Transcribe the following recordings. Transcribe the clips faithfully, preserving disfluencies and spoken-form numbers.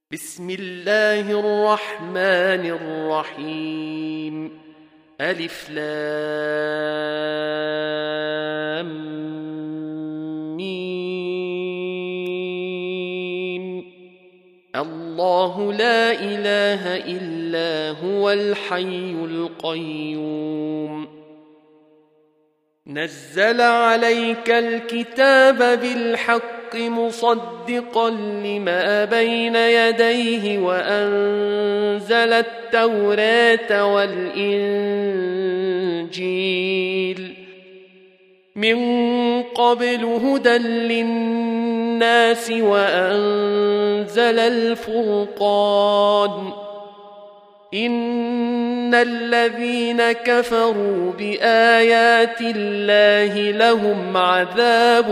بسم الله الرحمن الرحيم. ألف لام ميم. الله لا إله إلا هو الحي القيوم. نزل عليك الكتاب بالحق مصدقا لما بين يديه وأنزل التوراة والإنجيل من قبل هدى للناس وأنزل الفرقان. إن الذين كفروا بآيات الله لهم عذاب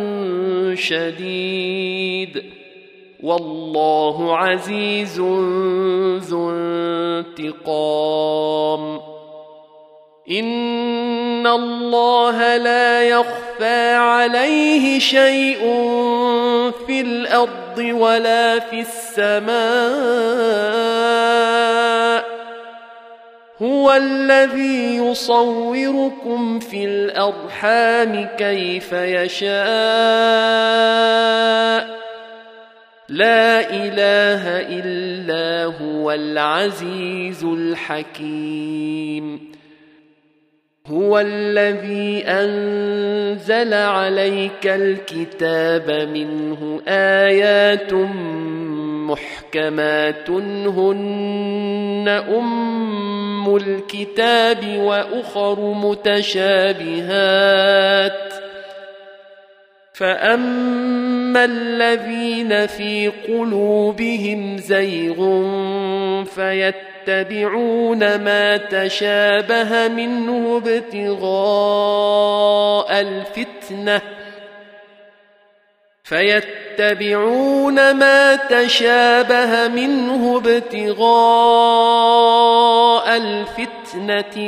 شديد والله عزيز ذو انتقام. إن الله لا يخفى عليه شيء في الأرض ولا في السماء. هو الذي يصوركم في الأرحام كيف يشاء. لا إله إلا هو العزيز الحكيم. هو الذي أنزل عليك الكتاب منه آيات محكمات هن أم الكتاب وأخر متشابهات. فأما الذين في قلوبهم زيغ فيتبعون ما تشابه منه ابتغاء الفتنة فيتبعون ما تشابه منه ابتغاء الفتنة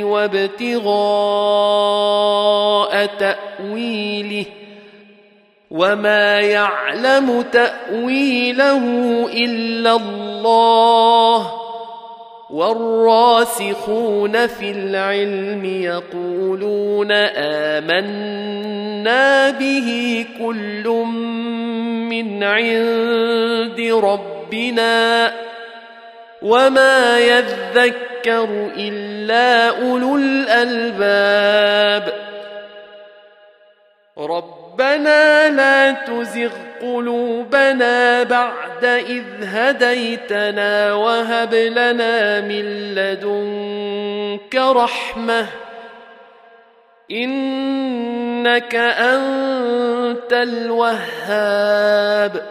وابتغاء تأويله وما يعلم تأويله إلا الله والراسخون في العلم يقولون آمنا به كل من عند ربنا وما يذكر إلا أولو الألباب. ربنا لا تزغ قلوبنا بعد إذ هديتنا وهب لنا من لدنك رحمة إنك أنت الوهاب.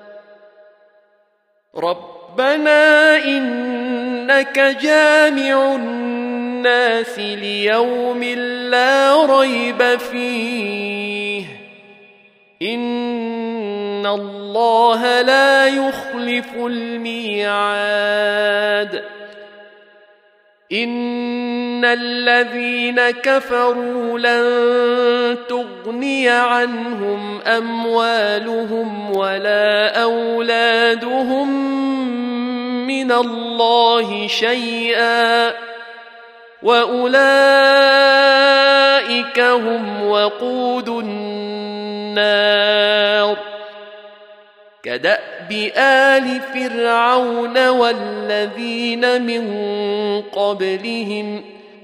ربنا إنك جامع الناس ليوم لا ريب فيه إن الله لا يخلف الميعاد. إن الذين كفروا لن تغني عنهم أموالهم ولا أولادهم من الله شيئا وأولئك هم وقود النار. كدأب آل فرعون والذين من قبلهم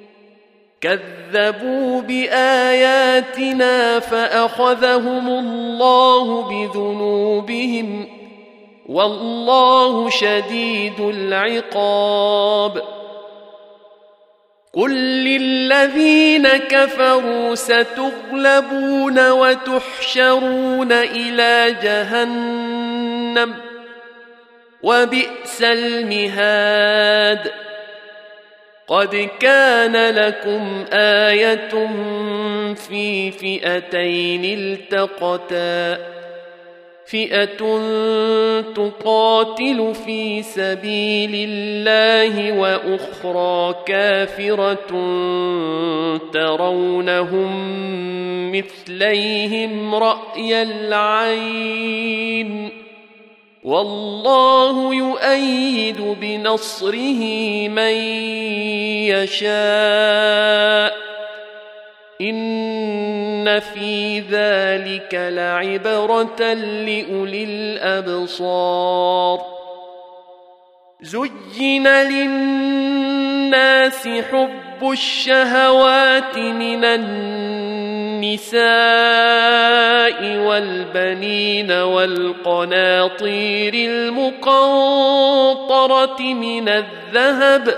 كذبوا بآياتنا فأخذهم الله بذنوبهم والله شديد العقاب. قل للذين كفروا ستغلبون وتحشرون إلى جهنم وبئس المهاد. قد كان لكم آية في فئتين التقتا فئة تقاتل في سبيل الله وأخرى كافرة ترونهم مثليهم رأي العين والله يؤيد بنصره من يشاء إن في ذلك لعبرة لأولي الأبصار زين للناس حب الشهوات من النساء والبنين والقناطير المقنطرة من الذهب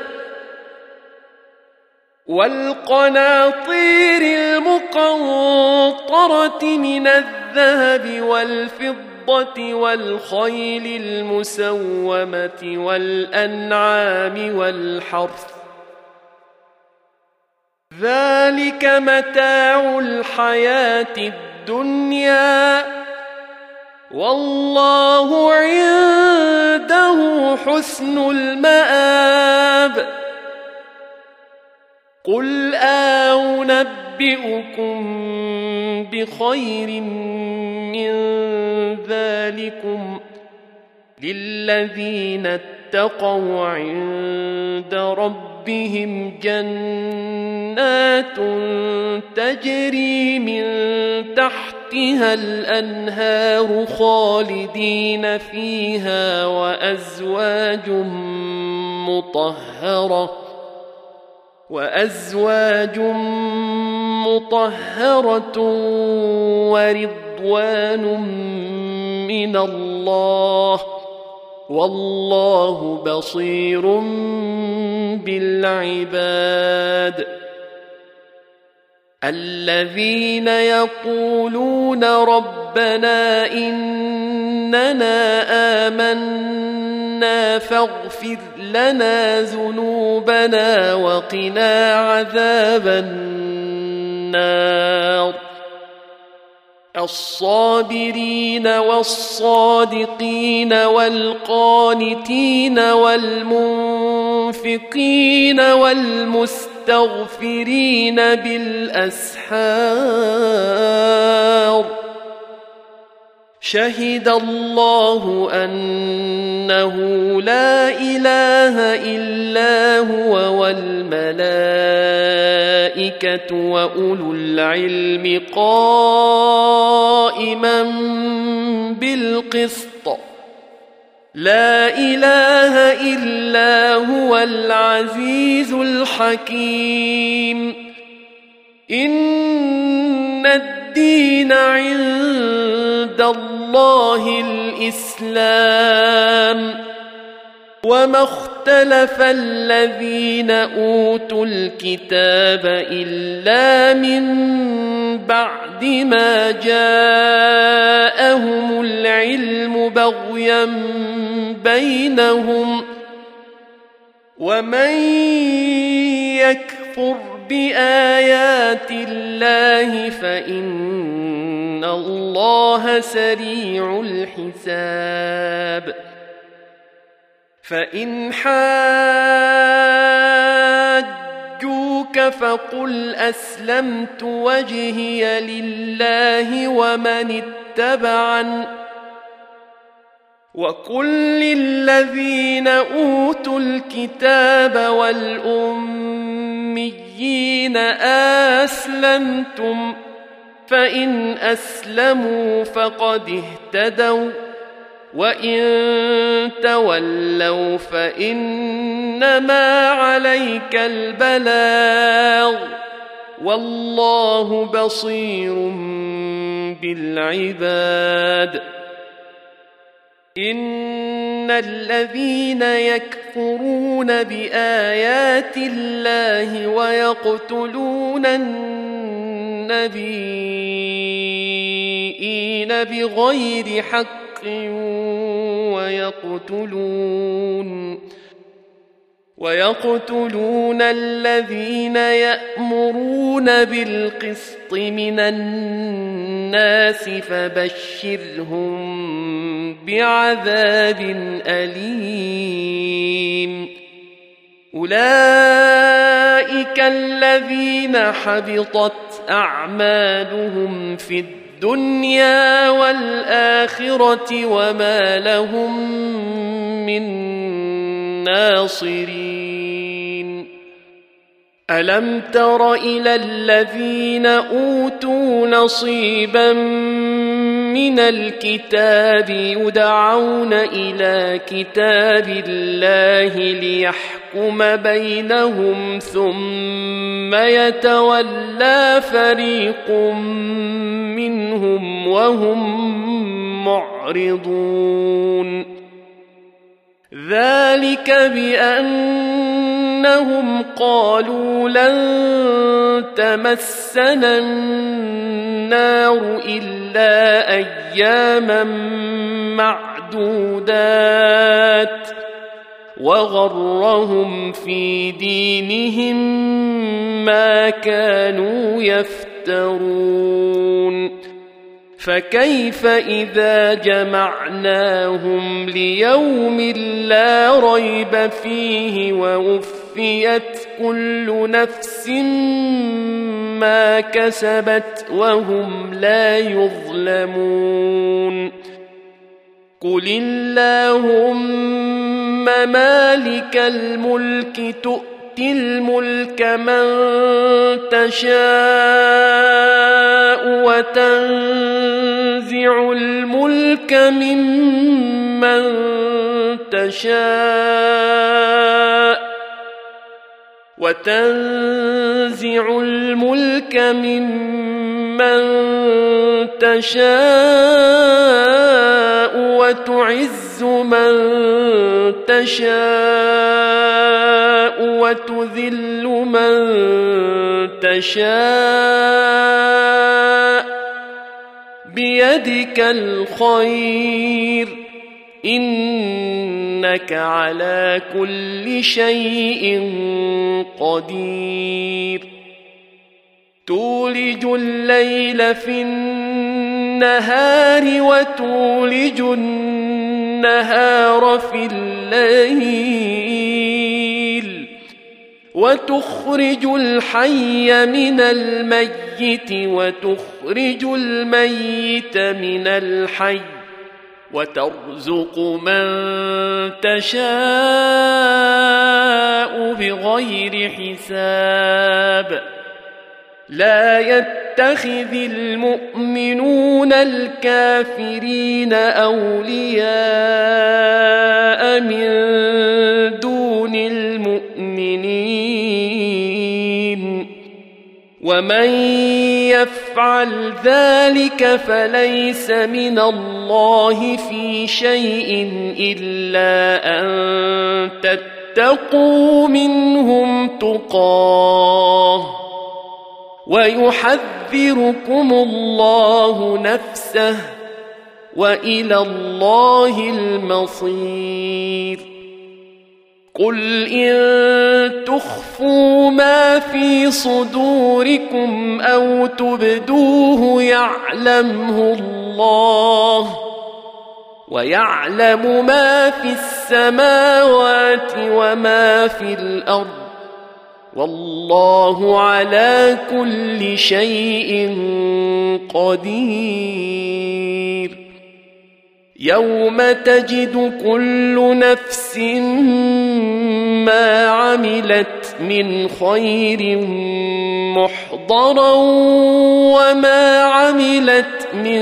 والقناطير المقنطرة من الذهب والفضة والخيل المسومة والأنعام والحرث ذلك متاع الحياة الدنيا والله عنده حسن المآب قل أنبئكم بخير من ذلكم للذين اتقوا عند ربهم جنات تجري من تحتها الأنهار خالدين فيها وأزواج مطهرة وأزواج مطهرة ورضوان من الله والله بصير بالعباد الذين يقولون ربنا إننا آمنا فاغفر لنا ذنوبنا وقنا عذاب النار الصابرين والصادقين والقانتين والمنفقين والمستغفرين بالأسحار شهد الله أنه لا إله إلا هو والملائكة وأولو العلم قائما بالقسط لا إله إلا هو العزيز الحكيم إن الدين عند الله الإسلام وما اختلف الذين أوتوا الكتاب إلا من بعد ما جاءهم العلم بغيا بينهم ومن يكفر بآيات الله فإن الله سريع الحساب فإن حاجوك فقل أسلمت وجهي لله ومن اتبعن وقل للذين أوتوا الكتاب والأميين أسلمتم فإن أسلموا فقد اهتدوا وإن تولوا فإنما عليك البلاغ والله بصير بالعباد إن الذين يكفرون بآيات الله ويقتلون النبيين بغير حق ويقتلون ويقتلون الذين يأمرون بالقسط من الناس فبشرهم بعذاب أليم أولئك الذين حبطت أعمالهم في الدنيا الدنيا والآخرة وما لهم من ناصرين ألم تر إلى الذين أوتوا نصيبا من الكتاب يدعون إلى كتاب الله ليحكم بينهم ثم يتولى فريق منهم وهم معرضون ذلك بأنهم قالوا لن تمسنا النار إلا أياما معدودات وغرهم في دينهم ما كانوا يفترون فكيف إذا جمعناهم ليوم لا ريب فيه ووفيت كل نفس ما كسبت وهم لا يظلمون قل اللهم مالك الملك تؤتي الملك من تشاء وتنزع الملك ممن تشاء وتنزع الملك ممن تشاء وتعز من تشاء وتذل من تشاء بيدك الخير إنك على كل شيء قدير تولج الليل في النهار وتولج النهار في الليل وتخرج الحي من الميت وتخرج الميت من الحي وترزق من تشاء بغير حساب لا يتخذ المؤمنون الكافرين أولياء من دون المؤمنين ومن يفعل ذلك فليس من الله في شيء إلا أن تتقوا منهم تقاه ويحذركم الله نفسه وإلى الله المصير قل إن تخفوا ما في صدوركم أو تبدوه يعلمه الله ويعلم ما في السماوات وما في الأرض والله على كل شيء قدير يوم تجد كل نفس ما عملت من خير محضرا وما عملت من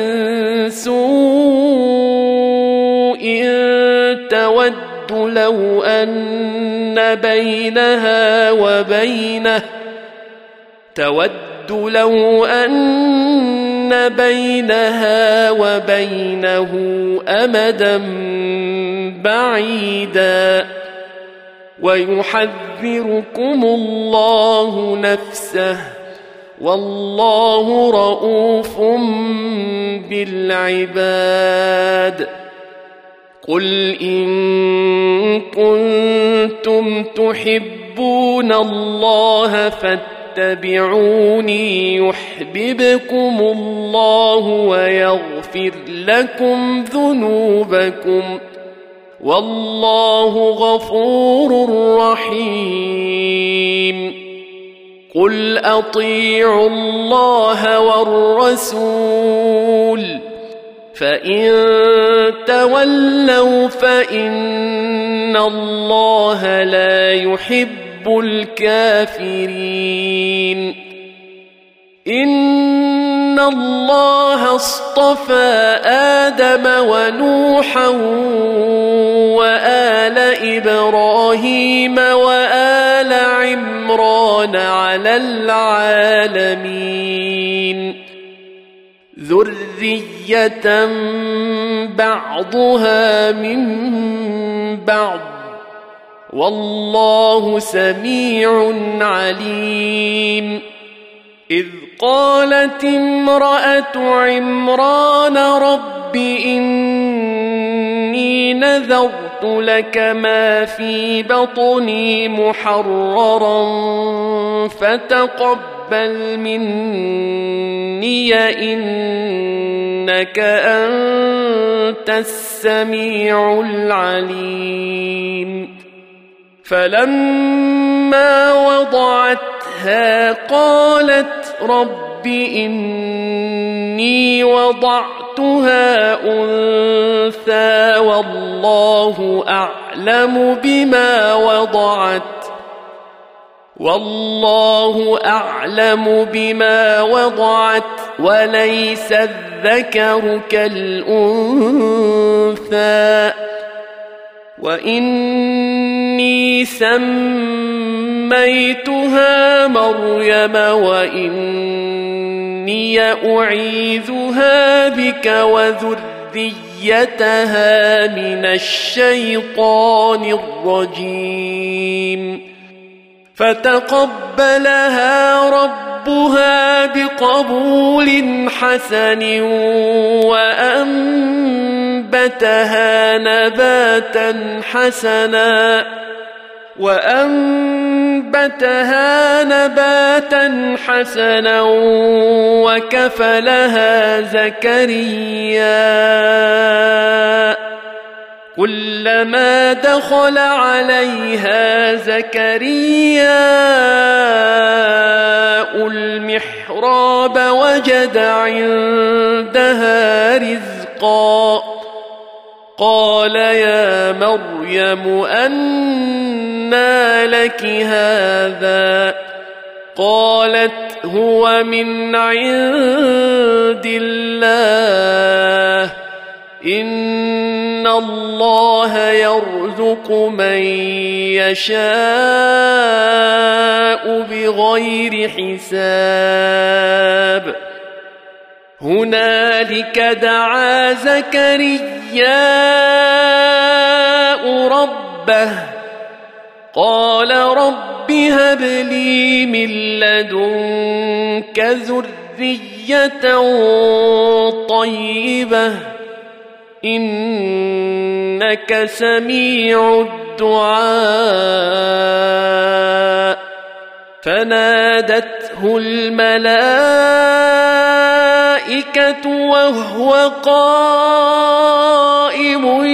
سوء تود لو أن بينها وبينه تود لو أن بينها وبينه أمدا بعيدا ويحذركم الله نفسه والله رؤوف بالعباد قل إن كنتم تحبون الله فاتبعوني يحببكم الله ويغفر لكم ذنوبكم والله غفور رحيم قل أطيعوا الله والرسول فإن تولوا فإن الله لا يحب الكافرين إن الله اصطفى آدم ونوحا وآل إبراهيم وآل عمران على العالمين ذرية بعضها من بعض والله سميع عليم إذ قالت امرأة عمران رب إني نذرت لك ما في بطني محررا فتقبل مني إنك أنت السميع العليم فلما وضعتها قالت رب إني وضعتها أنثى والله أعلم بما وضعت والله أعلم بما وضعت وليس الذكر كالأنثى وإني سميتها مريم وإني أعيذها بك وذريتها من الشيطان الرجيم فتقبلها ربها بقبول حسن وأنبتها نباتا حسنا وأنبتها نباتا حسنا وكفلها زكريا كلما دخل عليها زكرياء المحراب وجد عندها رزقا قال يا مريم أنى لك هذا قالت هو من عند الله إن الله يرزق من يشاء بغير حساب هنالك دعا زكرياء ربه قال رب هب لي من لدنك ذرية طيبة إنك سميع الدعاء فنادته الملائكة وهو قائم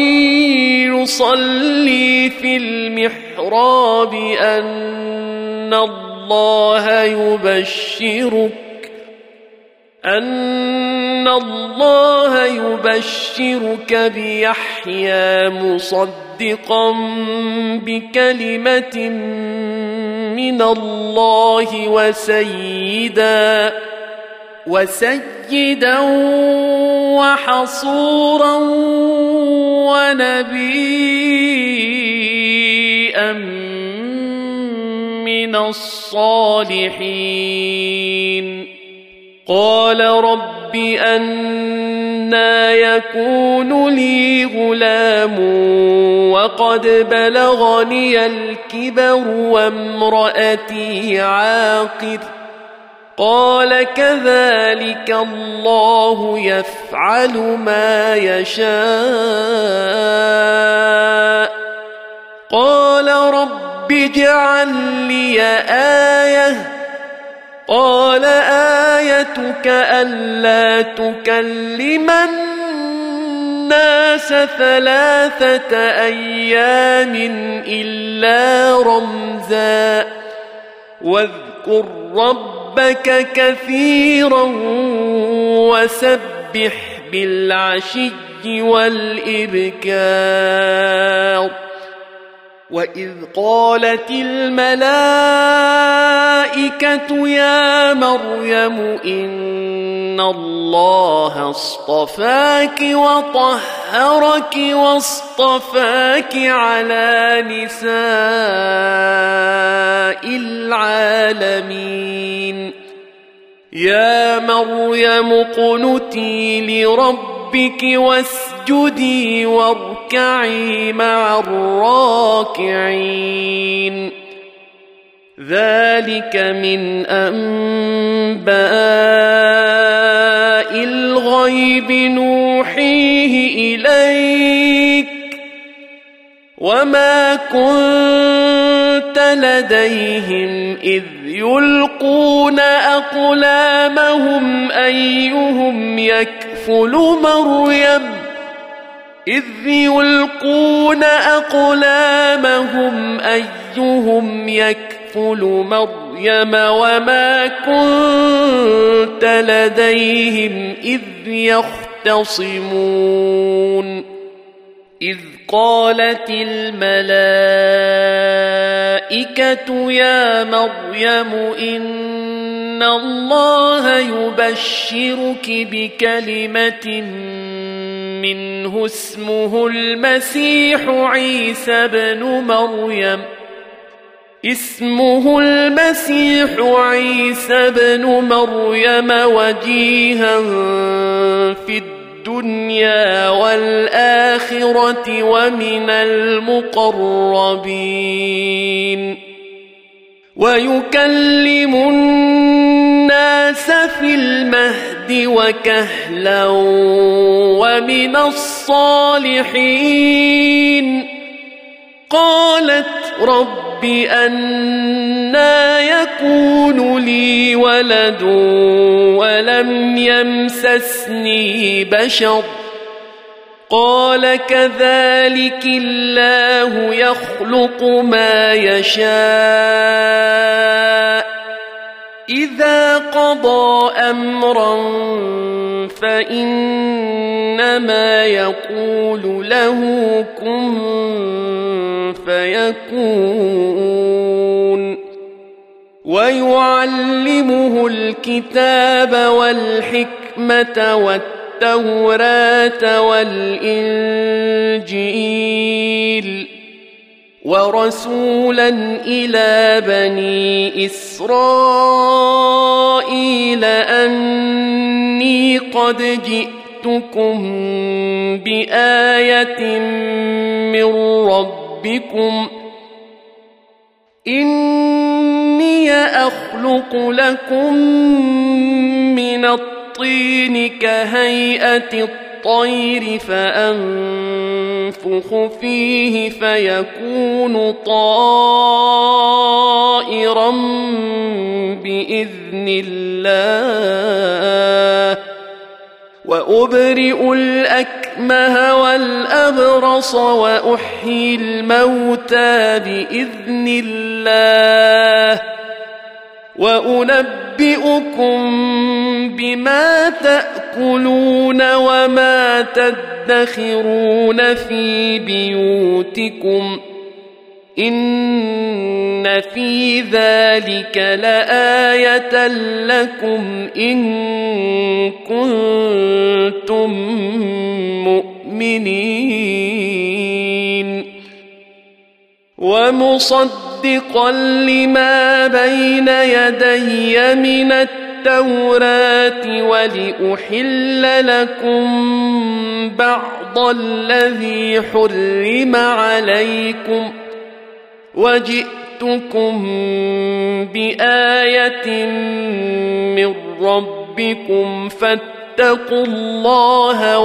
يصلي في المحراب أن الله يبشرك أن الله يبشرك بيحيى مصدقا بكلمة من الله وسيدا وسيدا وحصورا ونبيا من الصالحين قال رب أنى يكون لي غلام وقد بلغني الكبر وامرأتي عاقر قال كذلك الله يفعل ما يشاء قال رب اجعل لي آية قال آيتك ألا تكلم الناس ثلاثة أيام إلا رمزا واذكر ربك كثيرا وسبح بالعشي والإبكار وإذ قالت الملائكة يا مريم إن الله اصطفاك وطهرك واصطفاك على نساء العالمين يا مريم اقنتي لربك واسجدي واركعي مع الراكعين ذلك من أنباء الغيب نوحيه إليك وما كنت لديهم إذ يلقون أقلامهم أيهم يكفل مريم إذ يلقون أقلامهم أيهم يكفل مريم وما كنت لديهم إذ يختصمون إذ قالت الملائكة يا مريم إن الله يبشرك بكلمة منه اسمه المسيح عيسى بن مريم اسمه المسيح عيسى بن مريم وجيها في الدنيا والآخرة ومن المقربين ويكلم الناس في المهد وكهلا ومن الصالحين قالت رب أنى يكون لي ولد ولم يمسسني بشر قال كذلك الله يخلق ما يشاء إذا قضى أمرا فإنما يقول له كن فيكون ويعلمه الكتاب والحكمة والتوراة والإنجيل ورسولا إلى بني إسرائيل أني قد جئتكم بآية من ربكم إني أخلق لكم من الطين كهيئة الطير فأنفخ فيه فيكون طائرا بإذن الله وأبرئ الأكمه والأبرص وأحيي الموتى بإذن الله وأنبئكم بما تأكلون وما تدخرون في بيوتكم إن في ذلك لآية لكم إن كنتم مؤمنين ومصدقا لما بين يدي من التوراة ولأحل لكم بعض الذي حرم عليكم وجئتكم بآية من ربكم فاتقوا الله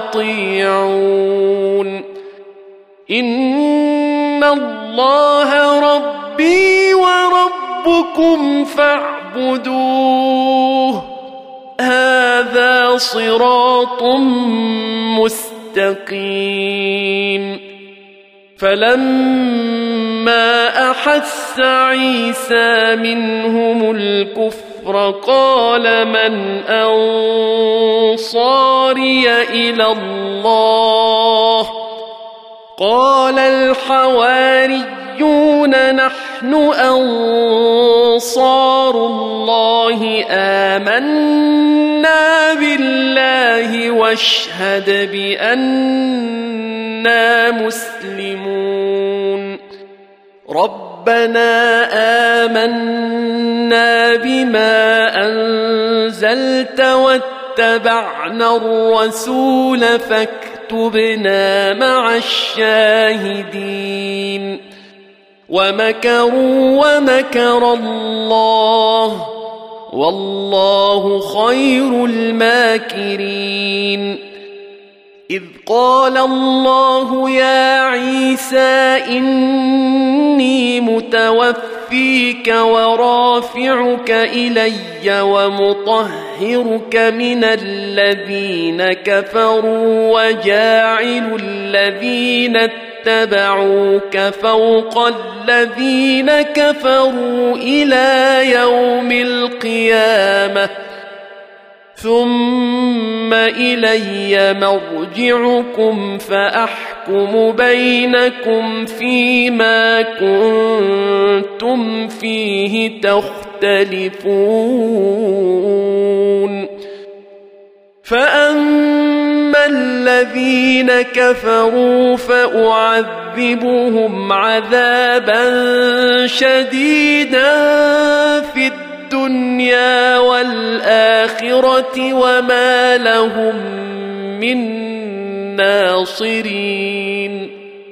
وأطيعون إن الله ربي وربكم فاعبدوه هذا صراط مستقيم فلما فلما أحس عيسى منهم الكفر قال من أنصاري إلى الله قال الحواريون نحن أنصار الله آمنا بالله واشهد بأننا مسلمون ربنا آمنا بما أنزلت واتبعنا الرسول فاكتبنا مع الشاهدين ومكروا ومكر الله والله خير الماكرين إذ قال الله يا عيسى إني متوفيك ورافعك إلي ومطهرك من الذين كفروا وجاعل الذين اتبعوك فوق الذين كفروا إلى يوم القيامة ثم إلي مرجعكم فأحكم بينكم فيما كنتم فيه تختلفون فأما الذين كفروا فأعذبهم عذابا شديدا في الدنيا والآخرة وما لهم من ناصرين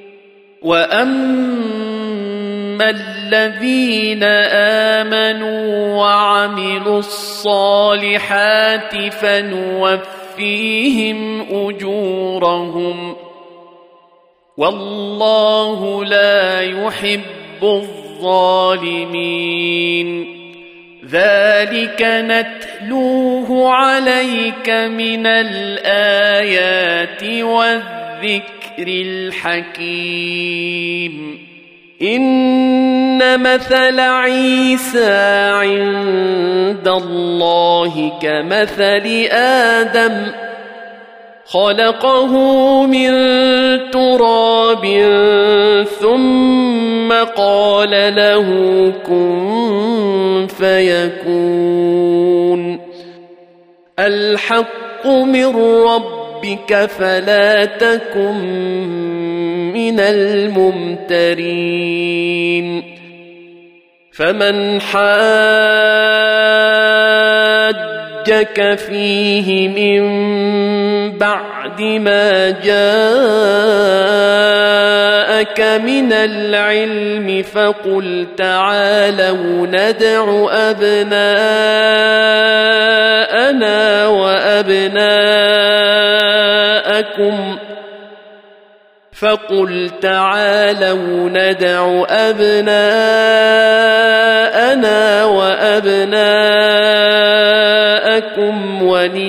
وأما الذين آمنوا وعملوا الصالحات فنوفيهم أجورهم والله لا يحب الظالمين ذلك نتلوه عليك من الآيات والذكر الحكيم إن مثل عيسى عند الله كمثل آدم خلقه من تراب ثم قال له كن فيكون الحق من ربك فلا تكن من الممترين فمن حاجك فيه من بعد ما جاءك من العلم فقل تعالوا ندع أبناءنا وأبناءكم فقل تعالوا ندع أبناءنا وأبناءكم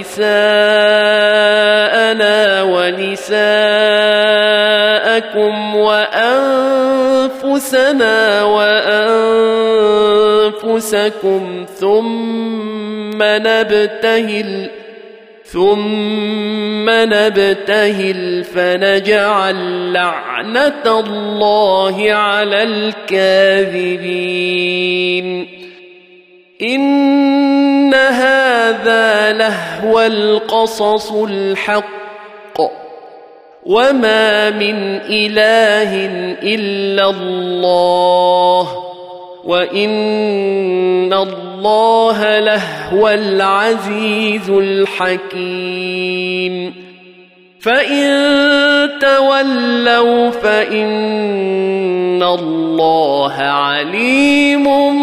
ونساءنا ونساءكم وأنفسنا وأنفسكم ثم نبتهل ثم نبتهل فنجعل لعنة الله على الكاذبين إن هذا لهو القصص الحق وما من إله إلا الله وإن الله لهو العزيز الحكيم فإن تولوا فإن الله عليم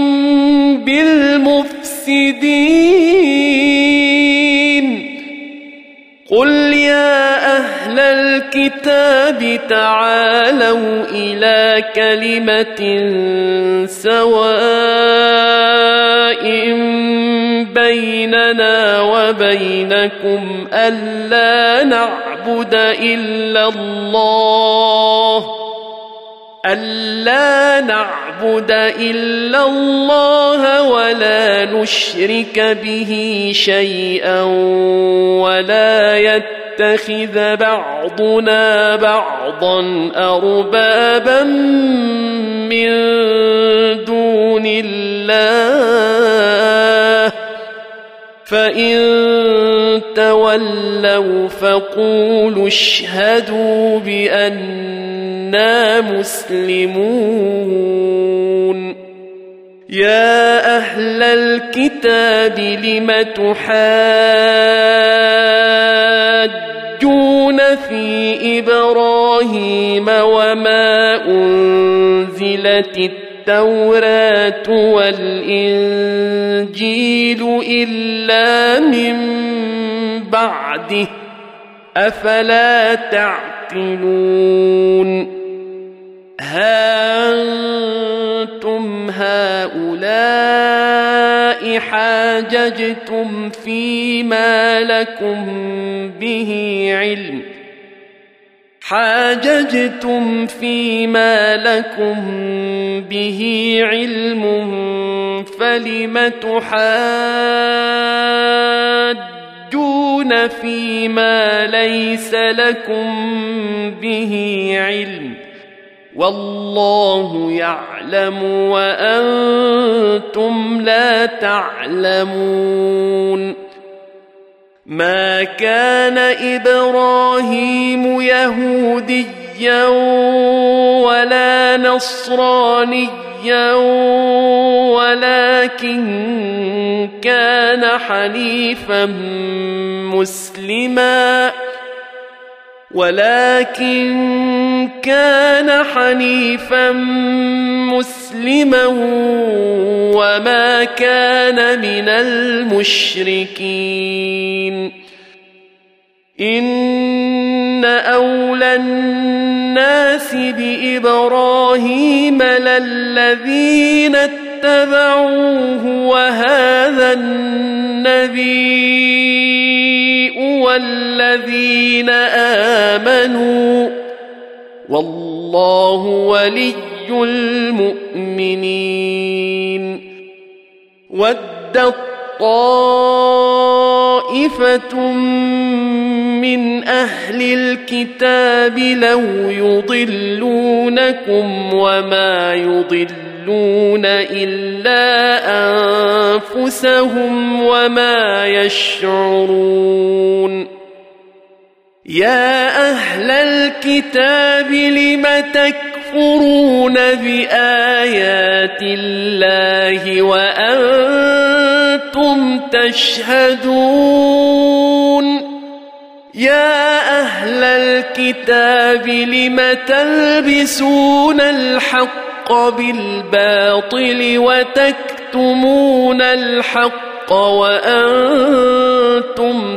بالمفسدين قل يا أهل الكتاب تعالوا إلى كلمة سواء بيننا وبينكم ألا نعبد إلا الله ألا نعبد إلا الله ولا نشرك به شيئا ولا يتخذ بعضنا بعضا أربابا من دون الله فإن تولوا فقولوا اشهدوا بأننا مسلمون يا أهل الكتاب لم تحاجون في إبراهيم وما أنزلت التوراة والإنجيل إلا من بعده أفلا تعقلون ها أنتم هؤلاء حاججتم فيما لكم به علم حاججتم فيما لكم به علم فلم تحاجون فيما ليس لكم به علم والله يعلم وأنتم لا تعلمون ما كان إبراهيم يهوديا ولا نصرانيا ولكن كان حنيفا مسلما ولكن كان حنيفا مسلما وما كان من المشركين إن أولى الناس بإبراهيم للذين اتبعوه وهذا النبي والذين آمنوا والله ولي المؤمنين ودت طائفة من أهل الكتاب لو يضلونكم وما يضلون إلا أنفسهم وما يشعرون يا أهل الكتاب لم تكفرون بآيات الله وأنتم تشهدون يا أهل الكتاب لم تلبسون الحق بالباطل وتكتمون الحق وأنتم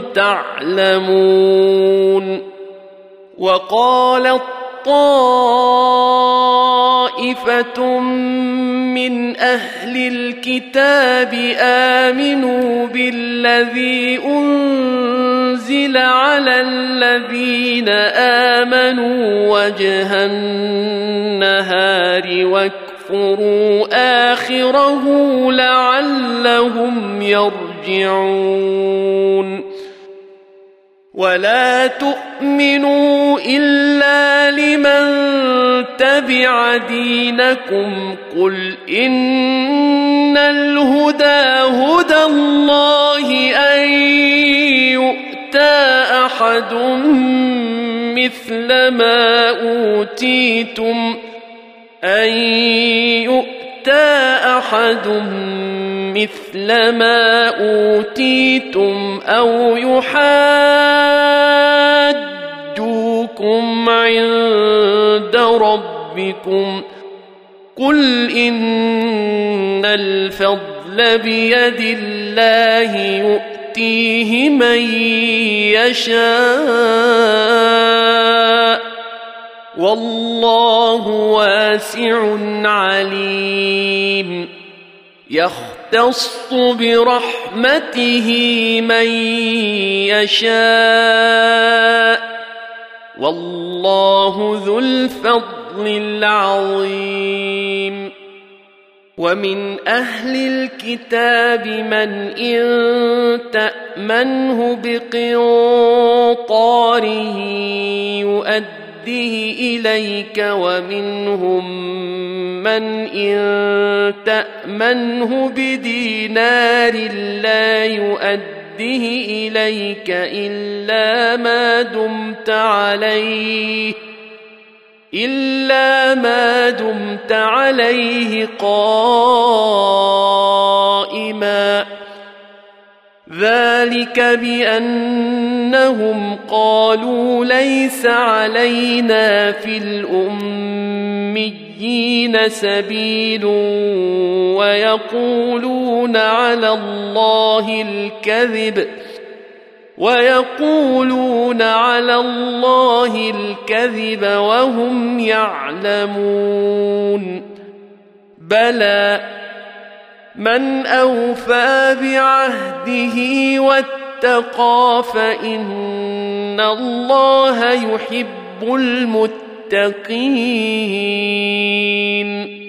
تعلمون وقالت طائفة من أهل الكتاب آمنوا بالذي أنزل على الذين آمنوا وجه النهار واكفروا آخره لعلهم يرجعون ولا تؤمنوا إلا لمن تبع دينكم قل إن الهدى هدى الله أن يؤتى أحد مثل ما أوتيتم أن يؤتى أحد مثل ما أوتيتم أو يحاجوكم عند ربكم قل إن الفضل بيد الله يؤتيه من يشاء والله واسع عليم يختص برحمته من يشاء والله ذو الفضل الفضل العظيم. ومن أهل الكتاب من إن تأمنه بقنطاره يؤديه إليك ومنهم من إن تأمنه بدينار لا يؤديه إليك إلا ما دمت عليه إلا ما دمت عليه قائما ذلك بأنهم قالوا ليس علينا في الأميين سبيل ويقولون على الله الكذب ويقولون على الله الكذب وهم يعلمون بلى من أوفى بعهده واتقى فإن الله يحب المتقين.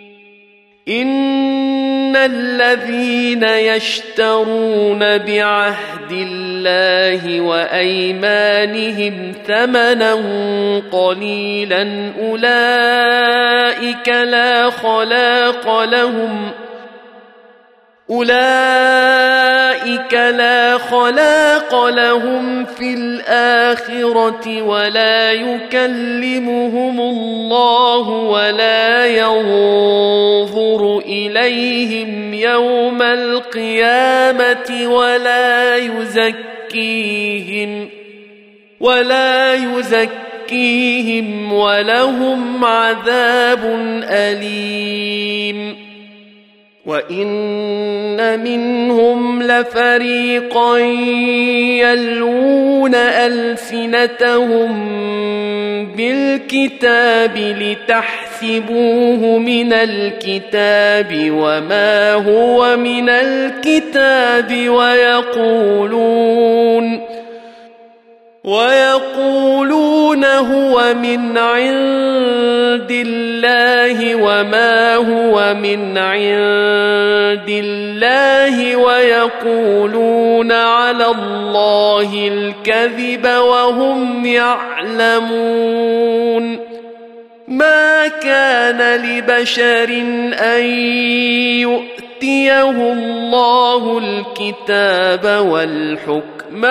إن الذين يشترون بعهد الله وأيمانهم ثمنا قليلا أولئك لا خلاق لهم أولئك لا خلاق لهم في الآخرة ولا يكلمهم الله ولا ينظر إليهم يوم القيامة ولا يزكيهم ولا يزكيهم ولهم عذاب أليم. وإن منهم لفريقا يلوون ألسنتهم بالكتاب لتحسبوه من الكتاب وما هو من الكتاب ويقولون ويقولون هو من عند الله وما هو من عند الله ويقولون على الله الكذب وهم يعلمون. ما كان لبشر أن يؤتيه الله الكتاب والحكم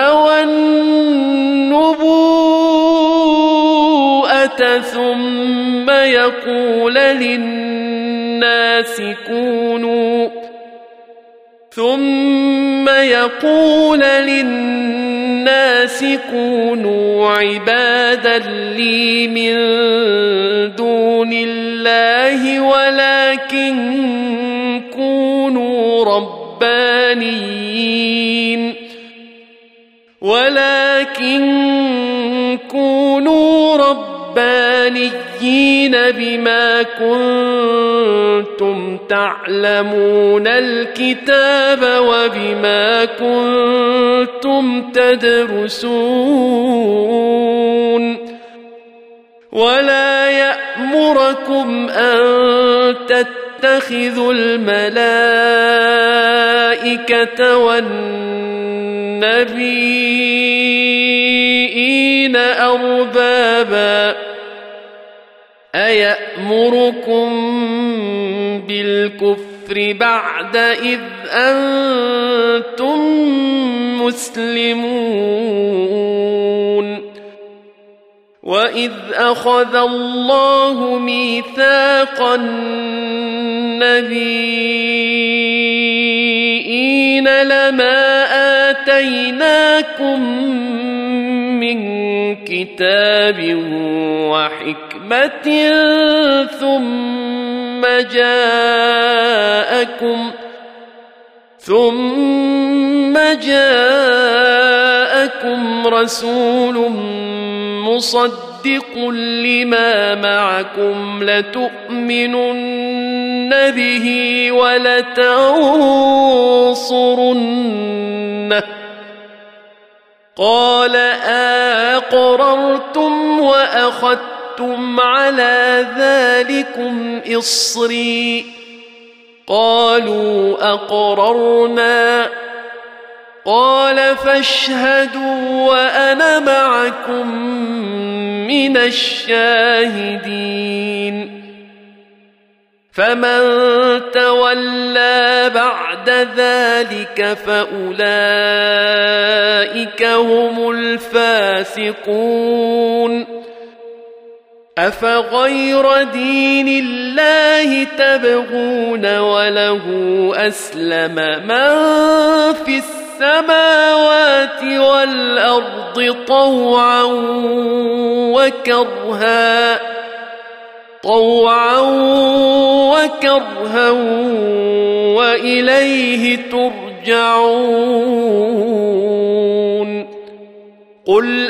والنبوءة ثم يقول للناس كونوا ثم يقول للناس كونوا عبادا لي من دون الله ولكن كونوا ربانيين ولكن كونوا ربانيين بما كنتم تعلمون الكتاب وبما كنتم تدرسون. ولا يأمركم أن تتخذوا الملائكة والنبيين أربابا أيأمركم بالكفر بعد إذ أنتم مسلمون. وإذ أخذ الله ميثاق النبيين لما آتيناكم من كتاب وحكمة ثم جاءكم ثم جاءكم رسول مصدق لما معكم لتؤمنن به ولتنصرنه قال أقررتم وأخذتم أخذتم على ذلكم إصري قالوا أقررنا قال فاشهدوا وأنا معكم من الشاهدين فمن تولى بعد ذلك فأولئك هم الفاسقون أفغير دين الله تبغون وله أسلم من في السماوات والأرض طوعا وكرها طوعا وكرها وإليه ترجعون قل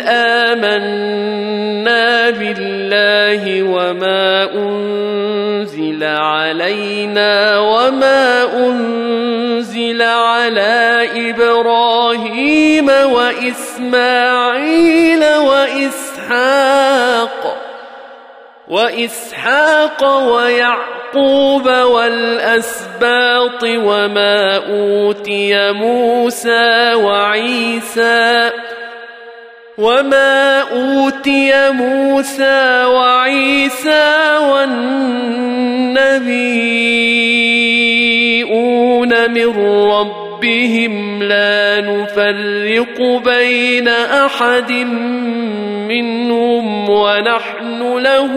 آمنا بالله وما أنزل علينا وما أنزل على إبراهيم وإسماعيل وإسحاق وإسحاق ويعقوب والأسباط وما أوتي موسى وعيسى وما أوتي موسى وعيسى والنبيون من ربهم لا نفرق بين أحد منهم ونحن له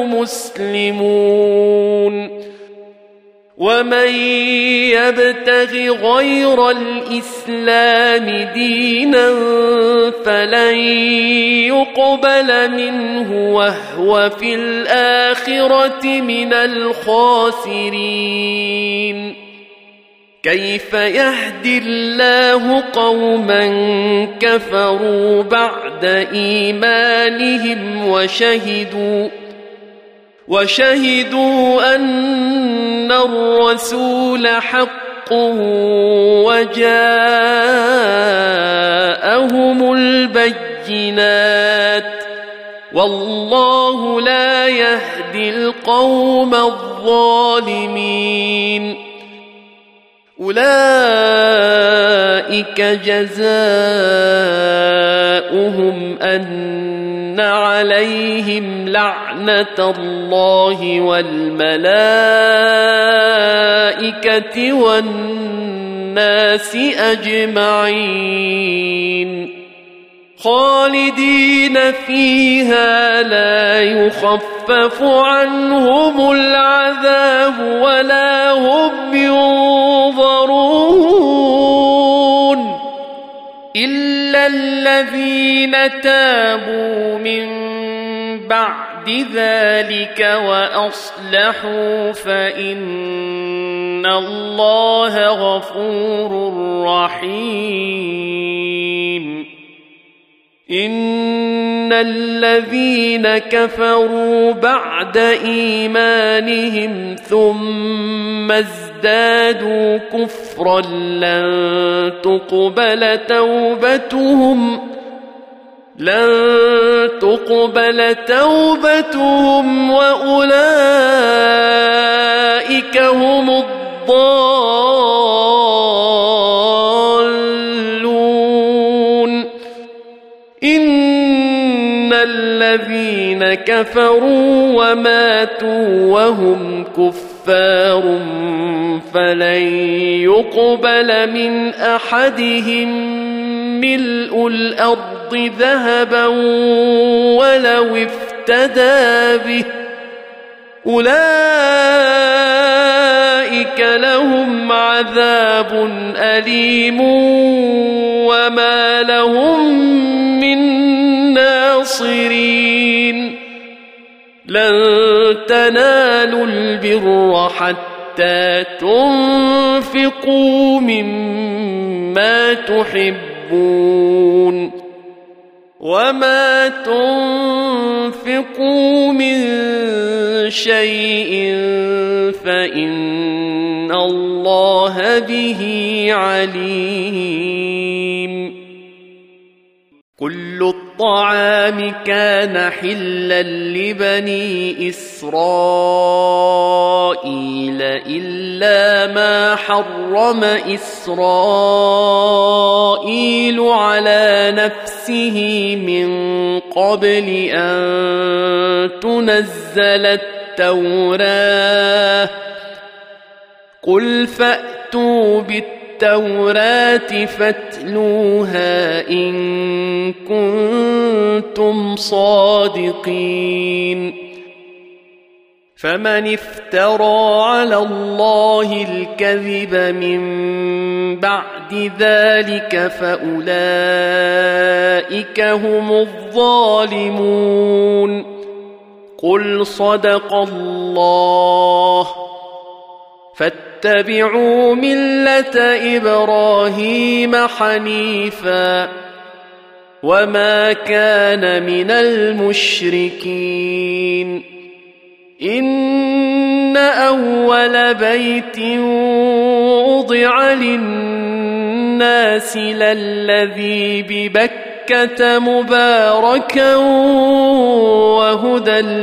مسلمون ومن يبتغ غير الإسلام دينا فلن يقبل منه وهو في الآخرة من الخاسرين كيف يهدي الله قوما كفروا بعد إيمانهم وشهدوا وشهدوا أن الرسول حق وجاءهم البينات والله لا يهدي القوم الظالمين أولئك جزاؤهم أن عليهم لعنة الله والملائكة والناس أجمعين خالدين فيها لا يخفف عنهم العذاب ولا هم ينظرون إلا الذين تابوا من بعد ذلك وأصلحوا فإن الله غفور رحيم إن الذين كفروا بعد إيمانهم ثم ازدادوا كفرا لن تقبل توبتهم لن تقبل توبتهم وأولئك هم الضالون إن الذين كفروا وماتوا وهم كفار فلن يقبل من أحدهم ملء الأرض ذهبا ولو افتدى به أولئك لهم عذاب أليم وما لهم من ناصرين لن تنالوا البر حتى تنفقوا مما تحبون وما تنفقوا من شيء فإن الله به عليم كل الطعام كان حلا لبني إسرائيل إلا ما حرم إسرائيل على نفسه من قبل أن تنزل التوراة قل فأتوا بالتوراة التوراة فاتلوها إن كنتم صادقين فمن افترى على الله الكذب من بعد ذلك فأولئك هم الظالمون قل صدق الله فاتبعوا ملة إبراهيم حنيفا وما كان من المشركين إن أول بيت وضع للناس للذي ببكة مباركا وهدى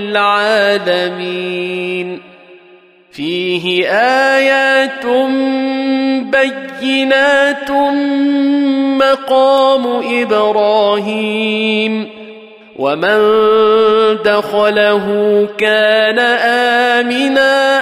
للعالمين فيه آيات بينات مقام إبراهيم ومن دخله كان آمنا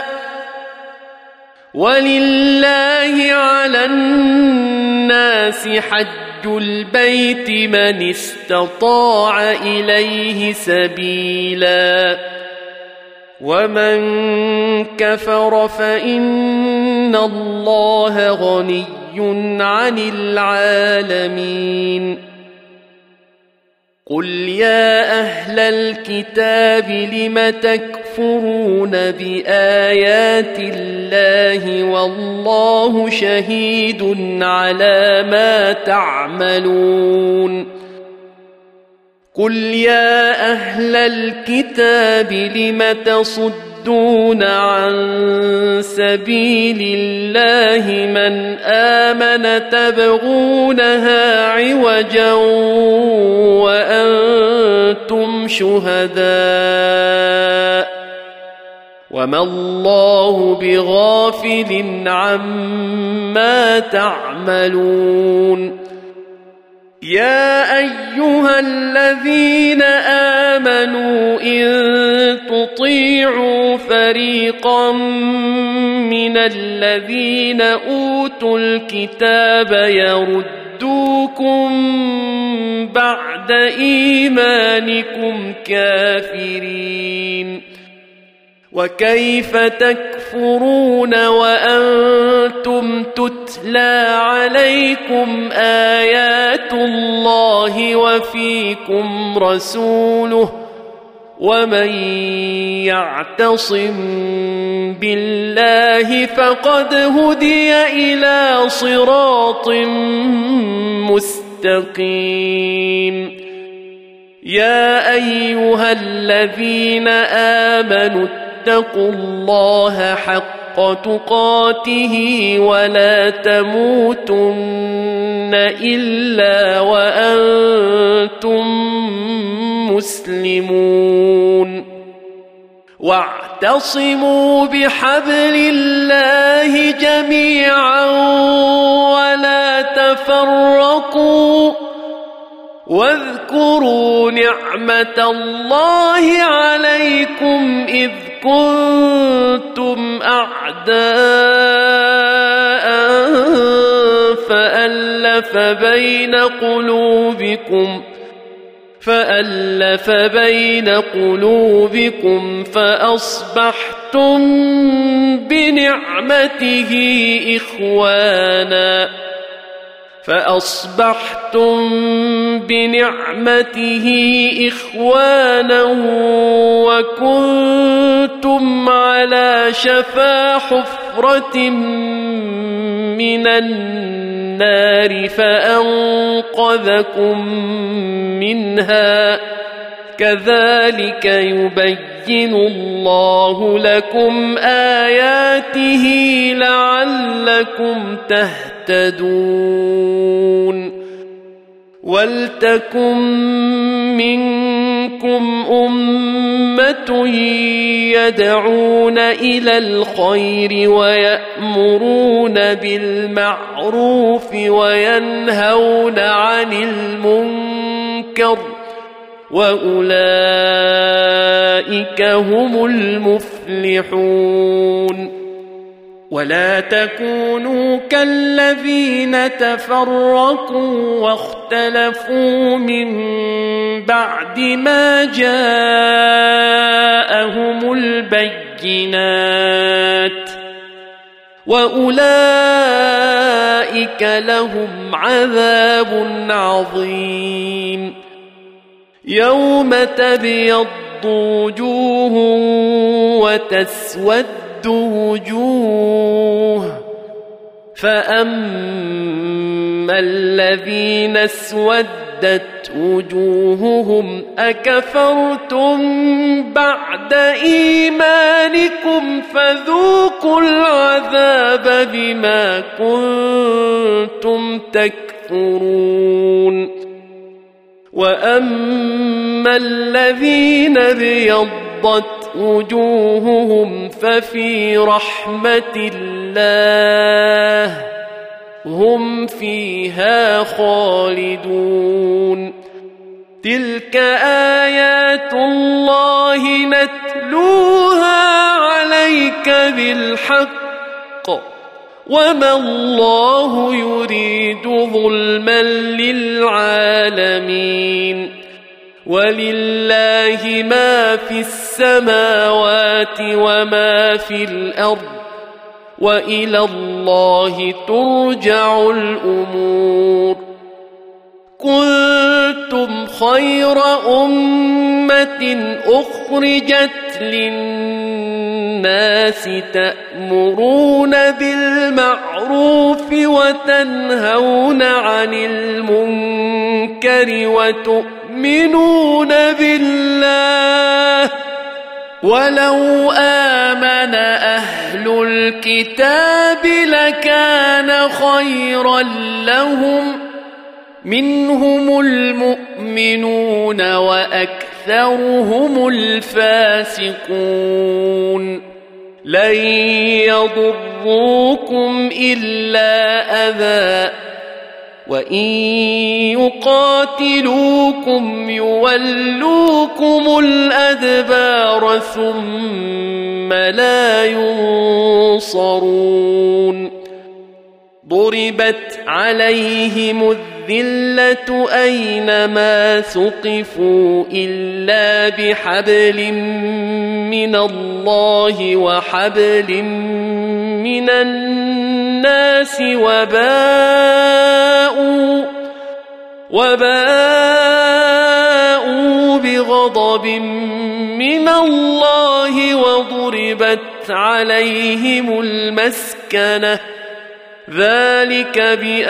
ولله على الناس حج البيت من استطاع إليه سبيلا ومن كفر فإن الله غني عن العالمين قل يا أهل الكتاب لم تكفرون بآيات الله والله شهيد على ما تعملون قل يا أهل الكتاب لم تصدون عن سبيل الله من آمن تبغونها عوجا وأنتم شهداء وما الله بغافل عما تعملون يا أيها الذين آمنوا إن تطيعوا فريقا من الذين أوتوا الكتاب يردوكم بعد إيمانكم كافرين وكيف تكفرون وأنتم تتلى عليكم آيات الله وفيكم رسوله ومن يعتصم بالله فقد هدي إلى صراط مستقيم يا أيها الذين آمنوا اتقوا الله حق تقاته ولا تموتن إلا وأنتم مسلمون واعتصموا بحبل الله جميعا ولا تفرقوا واذكروا نعمة الله عليكم إذ كنتم أعداء فألف بين قلوبكم فألف بين قلوبكم فأصبحتم بنعمته إخوانا فأصبحتم بنعمته إخوانا وكنتم على شفا حفرة من النار فأنقذكم منها كذلك يبين الله لكم آياته لعلكم تهتدون ولتكن منكم أمة يدعون إلى الخير ويأمرون بالمعروف وينهون عن المنكر وأولئك هم المفلحون ولا تكونوا كالذين تفرقوا واختلفوا من بعد ما جاءهم البينات وأولئك لهم عذاب عظيم يوم تبيض وجوه وتسود وجوه فأما الذين اسودت وجوههم أكفرتم بعد إيمانكم فذوقوا العذاب بما كنتم تكفرون وأما الذين ابيضت وجوههم ففي رحمة الله هم فيها خالدون تلك آيات الله نتلوها عليك بالحق وما الله يريد ظلما للعالمين ولله ما في السماوات وما في الأرض وإلى الله ترجع الأمور كنتم خير أمة أخرجت للناس تأمرون بالمعروف وتنهون عن المنكر وتؤمنون بالله ولو آمن أهل الكتاب لكان خيرا لهم منهم المؤمنون وأكثرهم الفاسقون لن يضروكم إلا أذى وإن يقاتلوكم يولوكم الأدبار ثم لا ينصرون ضربت عليهم الذلة أينما ثقفوا إلا بحبل من الله وحبل من الناس وباءوا وباءوا بغضب من الله وضربت عليهم المسكنة ذلك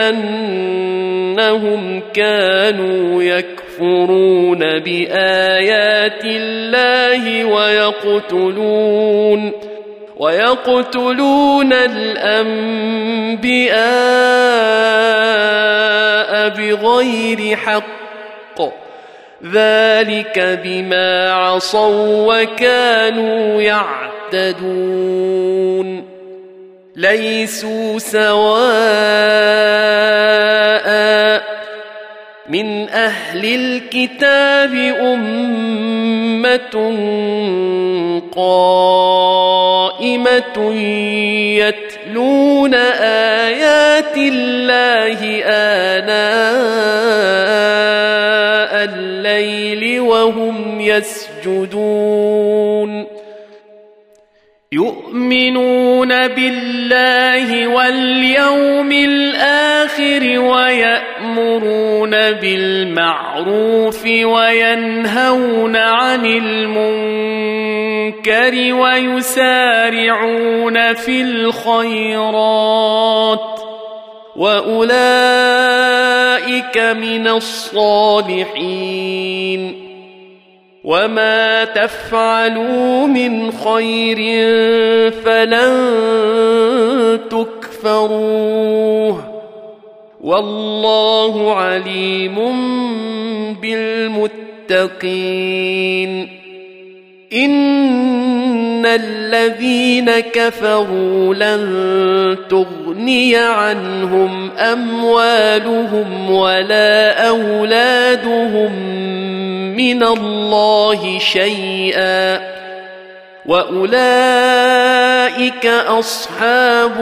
بأنهم كانوا يكفرون بآيات الله ويقتلون ويقتلون الأنبياء بغير حق ذلك بما عصوا وكانوا يعتدون ليسوا سواء من أهل الكتاب أمة قائمة يتلون آيات الله آناء الليل وهم يسجدون يؤمنون بالله واليوم الآخر ويأمرون بالمعروف وينهون عن المنكر ويسارعون في الخيرات وأولئك من الصالحين وما تفعلوا من خير فلن تكفروه والله عليم بالمتقين إن الذين كفروا لن تغني عنهم أموالهم ولا أولادهم من الله شيئا وأولئك أصحاب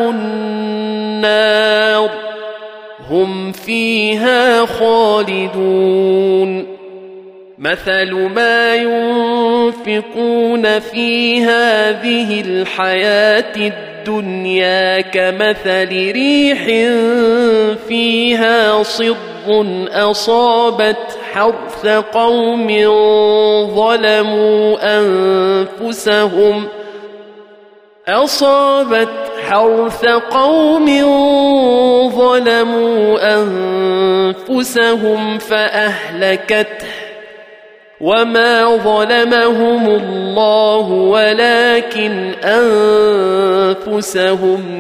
النار هم فيها خالدون مثل ما ينفقون في هذه الحياة الدنيا كمثل ريح فيها صر أصابت حرث قوم ظلموا أنفسهم أصابت حرث قوم ظلموا أنفسهم فأهلكته وما ظلمهم الله ولكن أنفسهم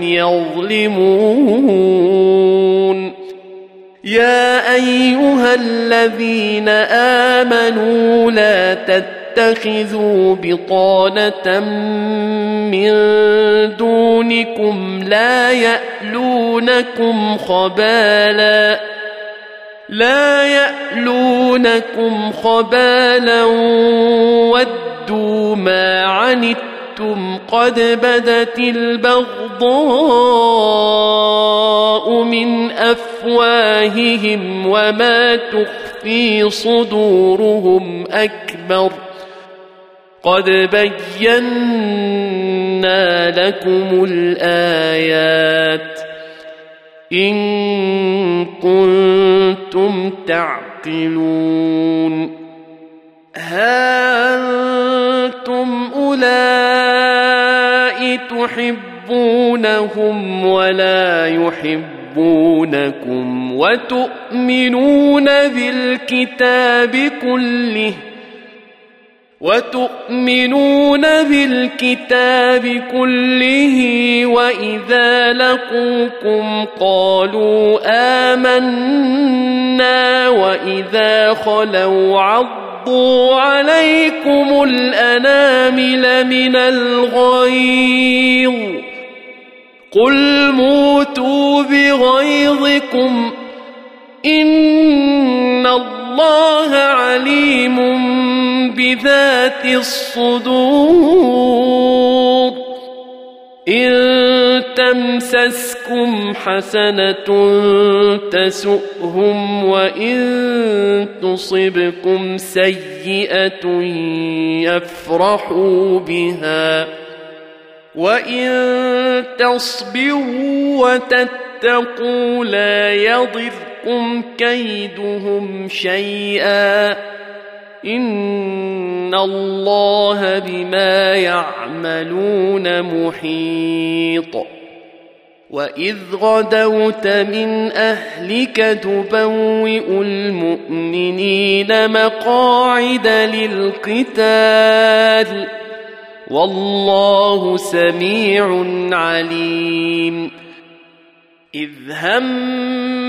يظلمون يا أيها الذين آمنوا لا تتخذوا بطانة من دونكم لا يألونكم خبالا لا يألونكم خبالا ودوا ما عنتم قد بدت البغضاء من أفواههم وما تخفي صدورهم أكبر قد بينا لكم الآيات إن كنتم تعقلون ها أنتم أولئك تحبونهم ولا يحبونكم وتؤمنون بالكتاب كله وتؤمنون بالكتاب كله وإذا لقوكم قالوا آمنا وإذا خلوا عضوا عليكم الأنامل من الغيظ قل موتوا بغيظكم إن الله عليم بذات الصدور إن تمسسكم حسنة تسؤهم وإن تصبكم سيئة يفرحوا بها وإن تصبروا وتتقوا لا يضركم كيدهم شيئا إن الله بما يعملون محيط وإذ غدوت من أهلك تبوئ المؤمنين مقاعد للقتال والله سميع عليم إذ هم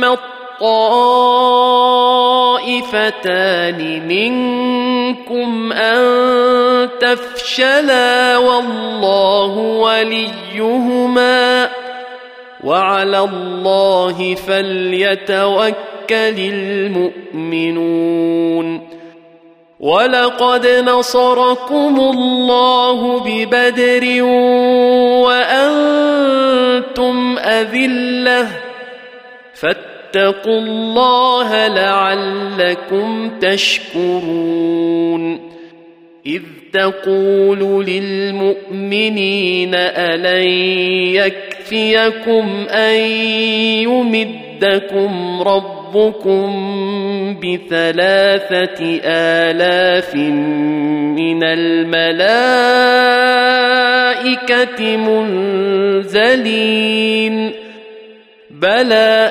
الطائفتان منكم أن تفشلا والله وليهما وعلى الله فليتوكل المؤمنون ولقد نصركم الله ببدر وأنتم أذلة فاتقوا الله لعلكم تشكرون إذ تقول للمؤمنين ألن يكفيكم أن يمدكم ربكم بثلاثة آلاف من الملائكة منزلين بلى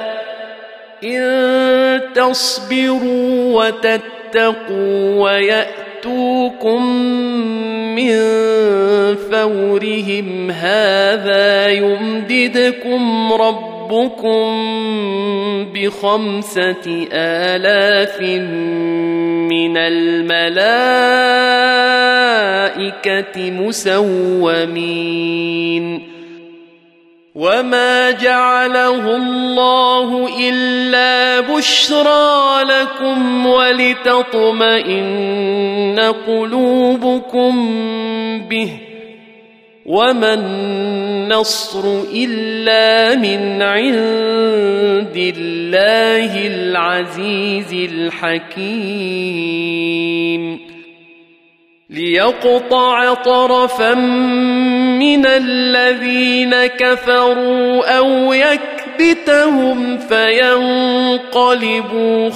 إن تصبروا وتتقوا ويأتوكم من فورهم هذا يمددكم ربكم ربكم بخمسة آلاف من الملائكة مسومين وما جعله الله إلا بشرى لكم ولتطمئن قلوبكم به وما النصر إلا من عند الله العزيز الحكيم ليقطع طرفا من الذين كفروا أو يكبتهم فينقلبوا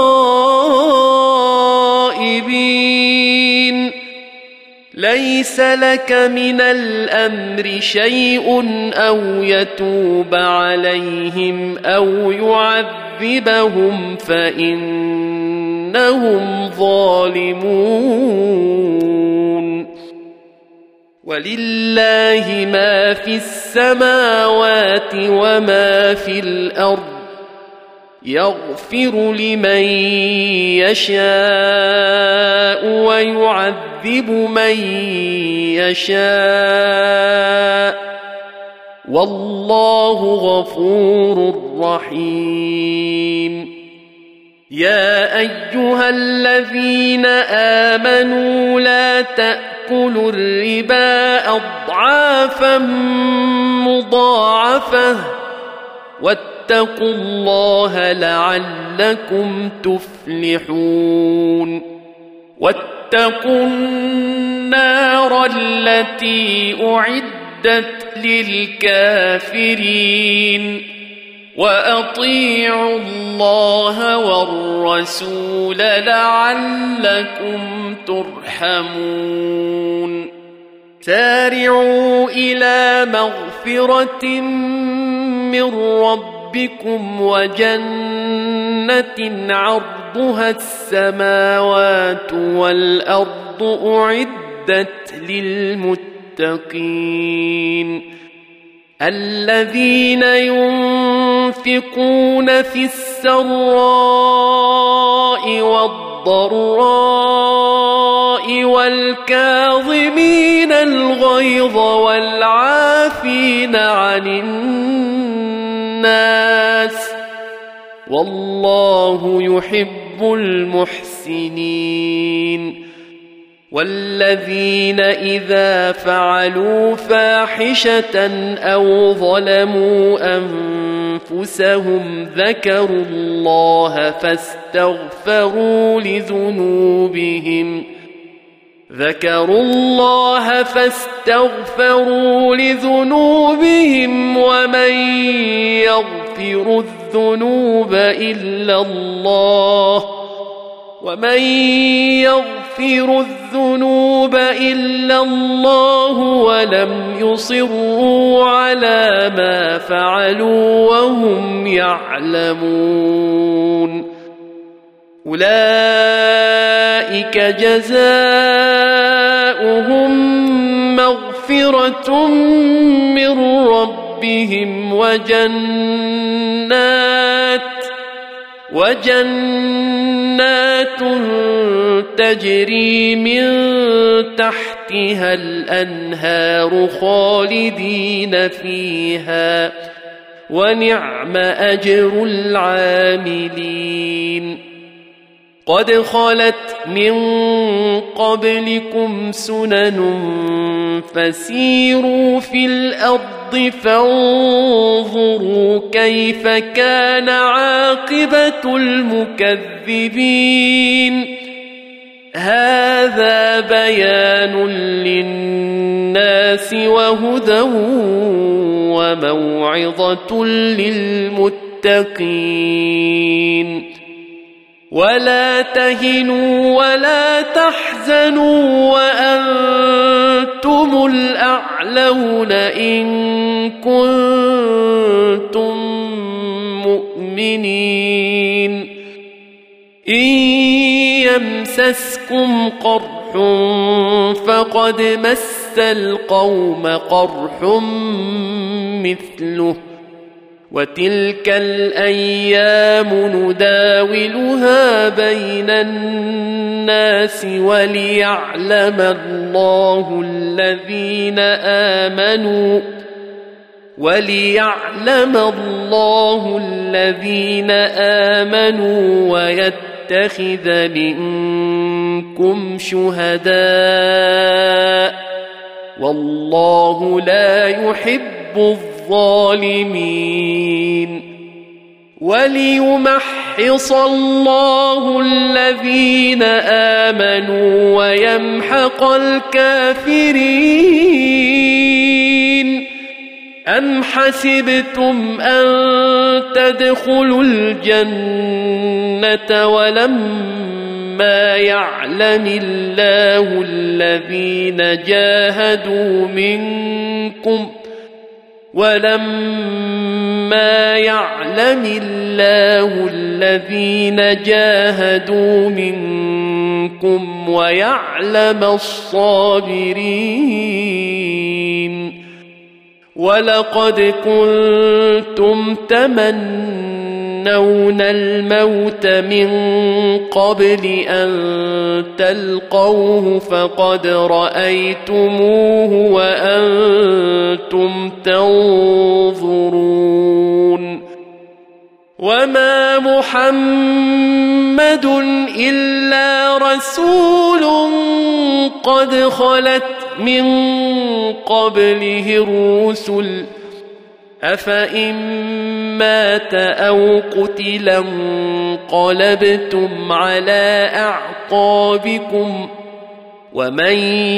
خائبين ليس لك من الأمر شيء أو يتوب عليهم أو يعذبهم فإنهم ظالمون ولله ما في السماوات وما في الأرض يغفر لمن يشاء ويعذب من يشاء والله غفور رحيم يا أيها الذين آمنوا لا تأكلوا الربا أضعافا مضاعفة واتقوا الله لعلكم تفلحون واتقوا النار التي أعدت للكافرين وأطيعوا الله والرسول لعلكم ترحمون سارعوا إلى مغفرة من ربكم وجنة عرضها السماوات والأرض أعدت للمتقين الذين ينفقون في السراء والضراء والكاظمين الغيظ والعافين عن الناس والله يحب المحسنين والذين إذا فعلوا فاحشة أو ظلموا أنفسهم ذكروا الله فاستغفروا لذنوبهم ذكروا الله فاستغفروا لذنوبهم ومن يغفر الذنوب إلا الله ومن يغفر الذنوب إلا الله ولم يصروا على ما فعلوا وهم يعلمون أولئك جزاؤهم مغفرة من ربهم وجنات وجنات تجري من تحتها الأنهار خالدين فيها ونعم أجر العاملين قد خلت من قبلكم سنن فسيروا في الأرض فانظروا كيف كان عاقبة المكذبين هذا بيان للناس وهدى وموعظة للمتقين ولا تهنوا ولا تحزنوا وأنتم الأعلون إن كنتم مؤمنين إن يمسسكم قرح فقد مس القوم قرح مثله وتلك الأيام نداولها بين الناس وليعلم الله الذين آمنوا وليعلم الله الذين آمنوا ويتخذ منكم شهداء والله لا يحب الظالمين وليمحص الله الذين آمنوا ويمحق الكافرين أم حسبتم أن تدخلوا الجنة ولما يعلم الله الذين جاهدوا منكم ولما يعلم الله الذين جاهدوا منكم ويعلم الصابرين ولقد كنتم تمنون الموت من قبل أن تلقوه فقد رأيتموه وأنتم تنظرون وما محمد إلا رسول قد خلت من قبله الرسل أفإن مات أو قتل انقلبتم على أعقابكم ومن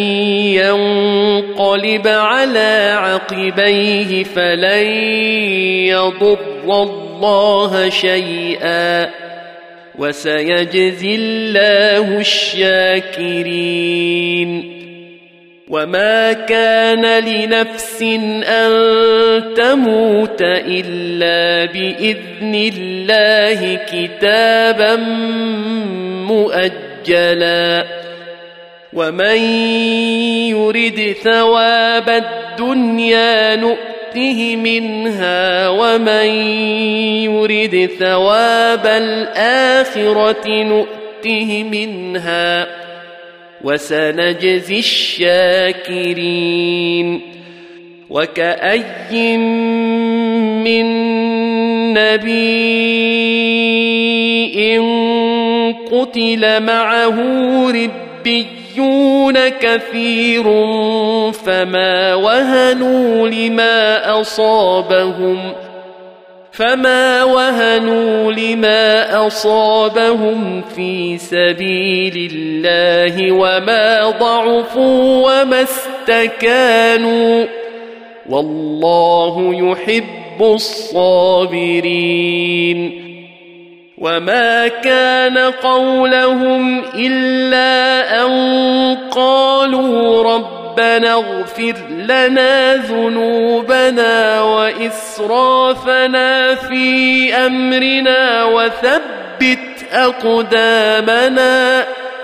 ينقلب على عقبيه فلن يضر الله شيئا وسيجزي الله الشاكرين وما كان لنفس أن تموت إلا بإذن الله كتابا مؤجلا ومن يرد ثواب الدنيا نؤته منها ومن يرد ثواب الآخرة نؤته منها وسنجزي الشاكرين وكأي من نبي قتل معه ربيون كثير فما وهنوا لما أصابهم فما وهنوا لما أصابهم في سبيل الله وما ضعفوا وما استكانوا والله يحب الصابرين وما كان قولهم إلا أن قالوا ربنا اغفر لنا ذنوبنا وإسرافنا في أمرنا وثبت أقدامنا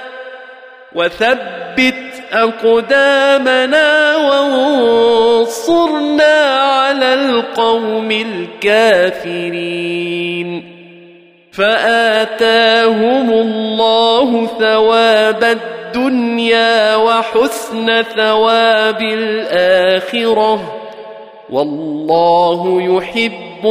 وثبت أقدامنا وانصرنا على القوم الكافرين فآتاهم الله ثواب الدنيا وحسن ثواب الآخرة والله يحب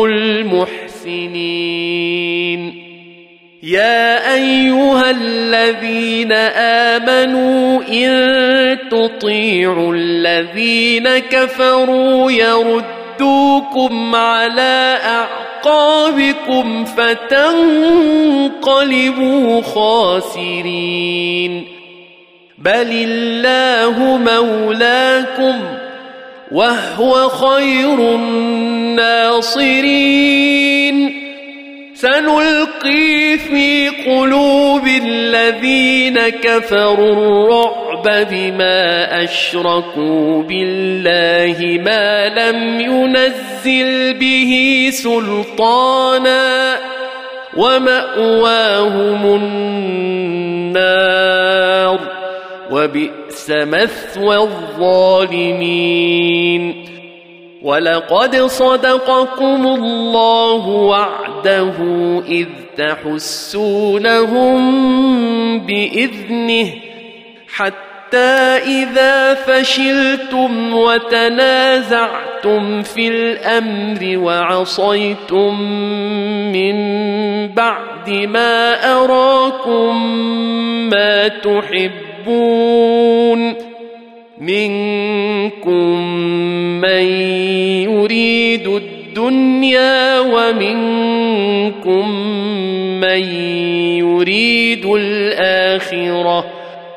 المحسنين يا أيها الذين آمنوا إن تطيعوا الذين كفروا يردوكم على أعقابكم فتنقلبوا خاسرين بل الله مولاكم وهو خير الناصرين سنلقي في قلوب الذين كفروا الرعب بما أشركوا بالله ما لم ينزل به سلطانا ومأواهم النار وبئس مثوى الظالمين ولقد صدقكم الله وعده إذ تحسونهم بإذنه حتى إذا فشلتم وتنازعتم في الأمر وعصيتم من بعد ما أراكم ما تحبون منكم من يريد الدنيا ومنكم من يريد الآخرة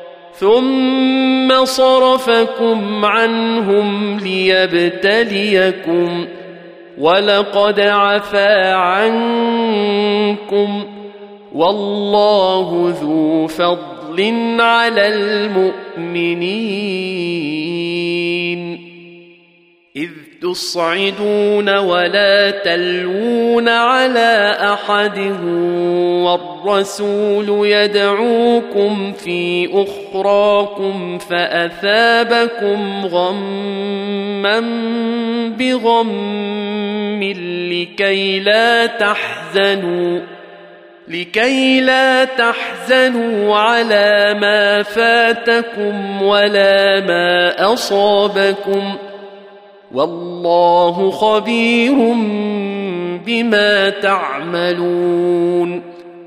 ثم صرفكم عنهم ليبتليكم ولقد عفا عنكم والله ذو فضل على المؤمنين إذ تصعدون ولا تلوون على أحد والرسول يدعوكم في أخراكم فأثابكم غما بغم لكي لا تحزنوا لكي لا تحزنوا على ما فاتكم ولا ما أصابكم والله خبير بما تعملون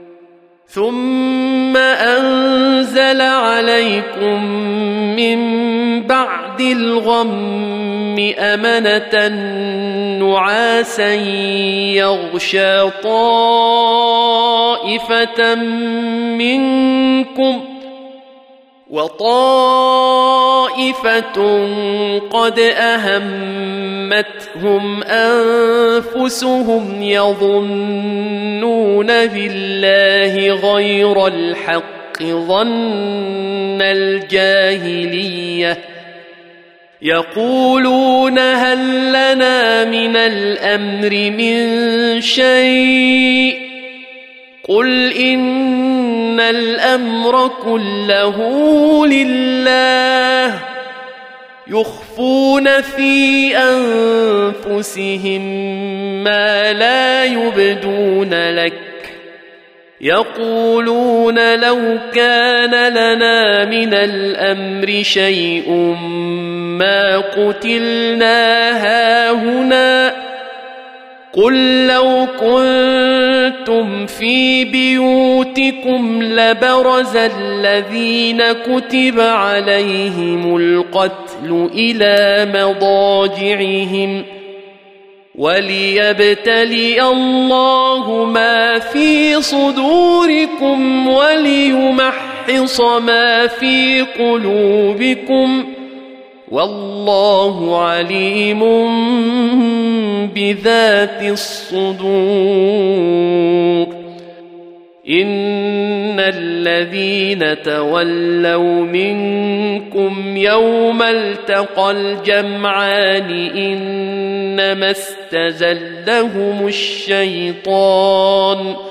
ثم أنزل عليكم من بعد الغم أمنة نعاسا يغشى طائفة منكم وطائفة قد أهمتهم أنفسهم يظنون بالله غير الحق ظن الجاهلية يقولون هل لنا من الأمر من شيء قل إن الأمر كله لله يخفون في أنفسهم ما لا يبدون لك يقولون لو كان لنا من الأمر شيء ما قتلنا هاهنا قل لو كنتم في بيوتكم لبرز الذين كتب عليهم القتل إلى مضاجعهم وليبتلي الله ما في صدوركم وليمحص ما في قلوبكم والله عليم بذات الصدور إن الذين تولوا منكم يوم التقى الجمعان إنما استزلهم الشيطان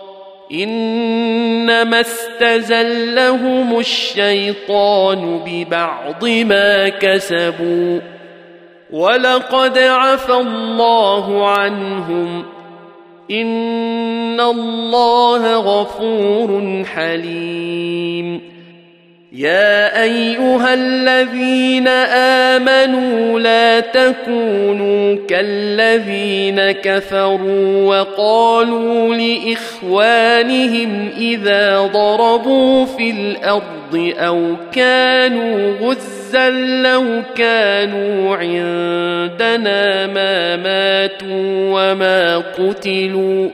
إنما استزلهم الشيطان ببعض ما كسبوا ولقد عفى الله عنهم إن الله غفور حليم يا أيها الذين آمنوا لا تكونوا كالذين كفروا وقالوا لإخوانهم إذا ضربوا في الأرض أو كانوا غزا لو كانوا عندنا ما ماتوا وما قتلوا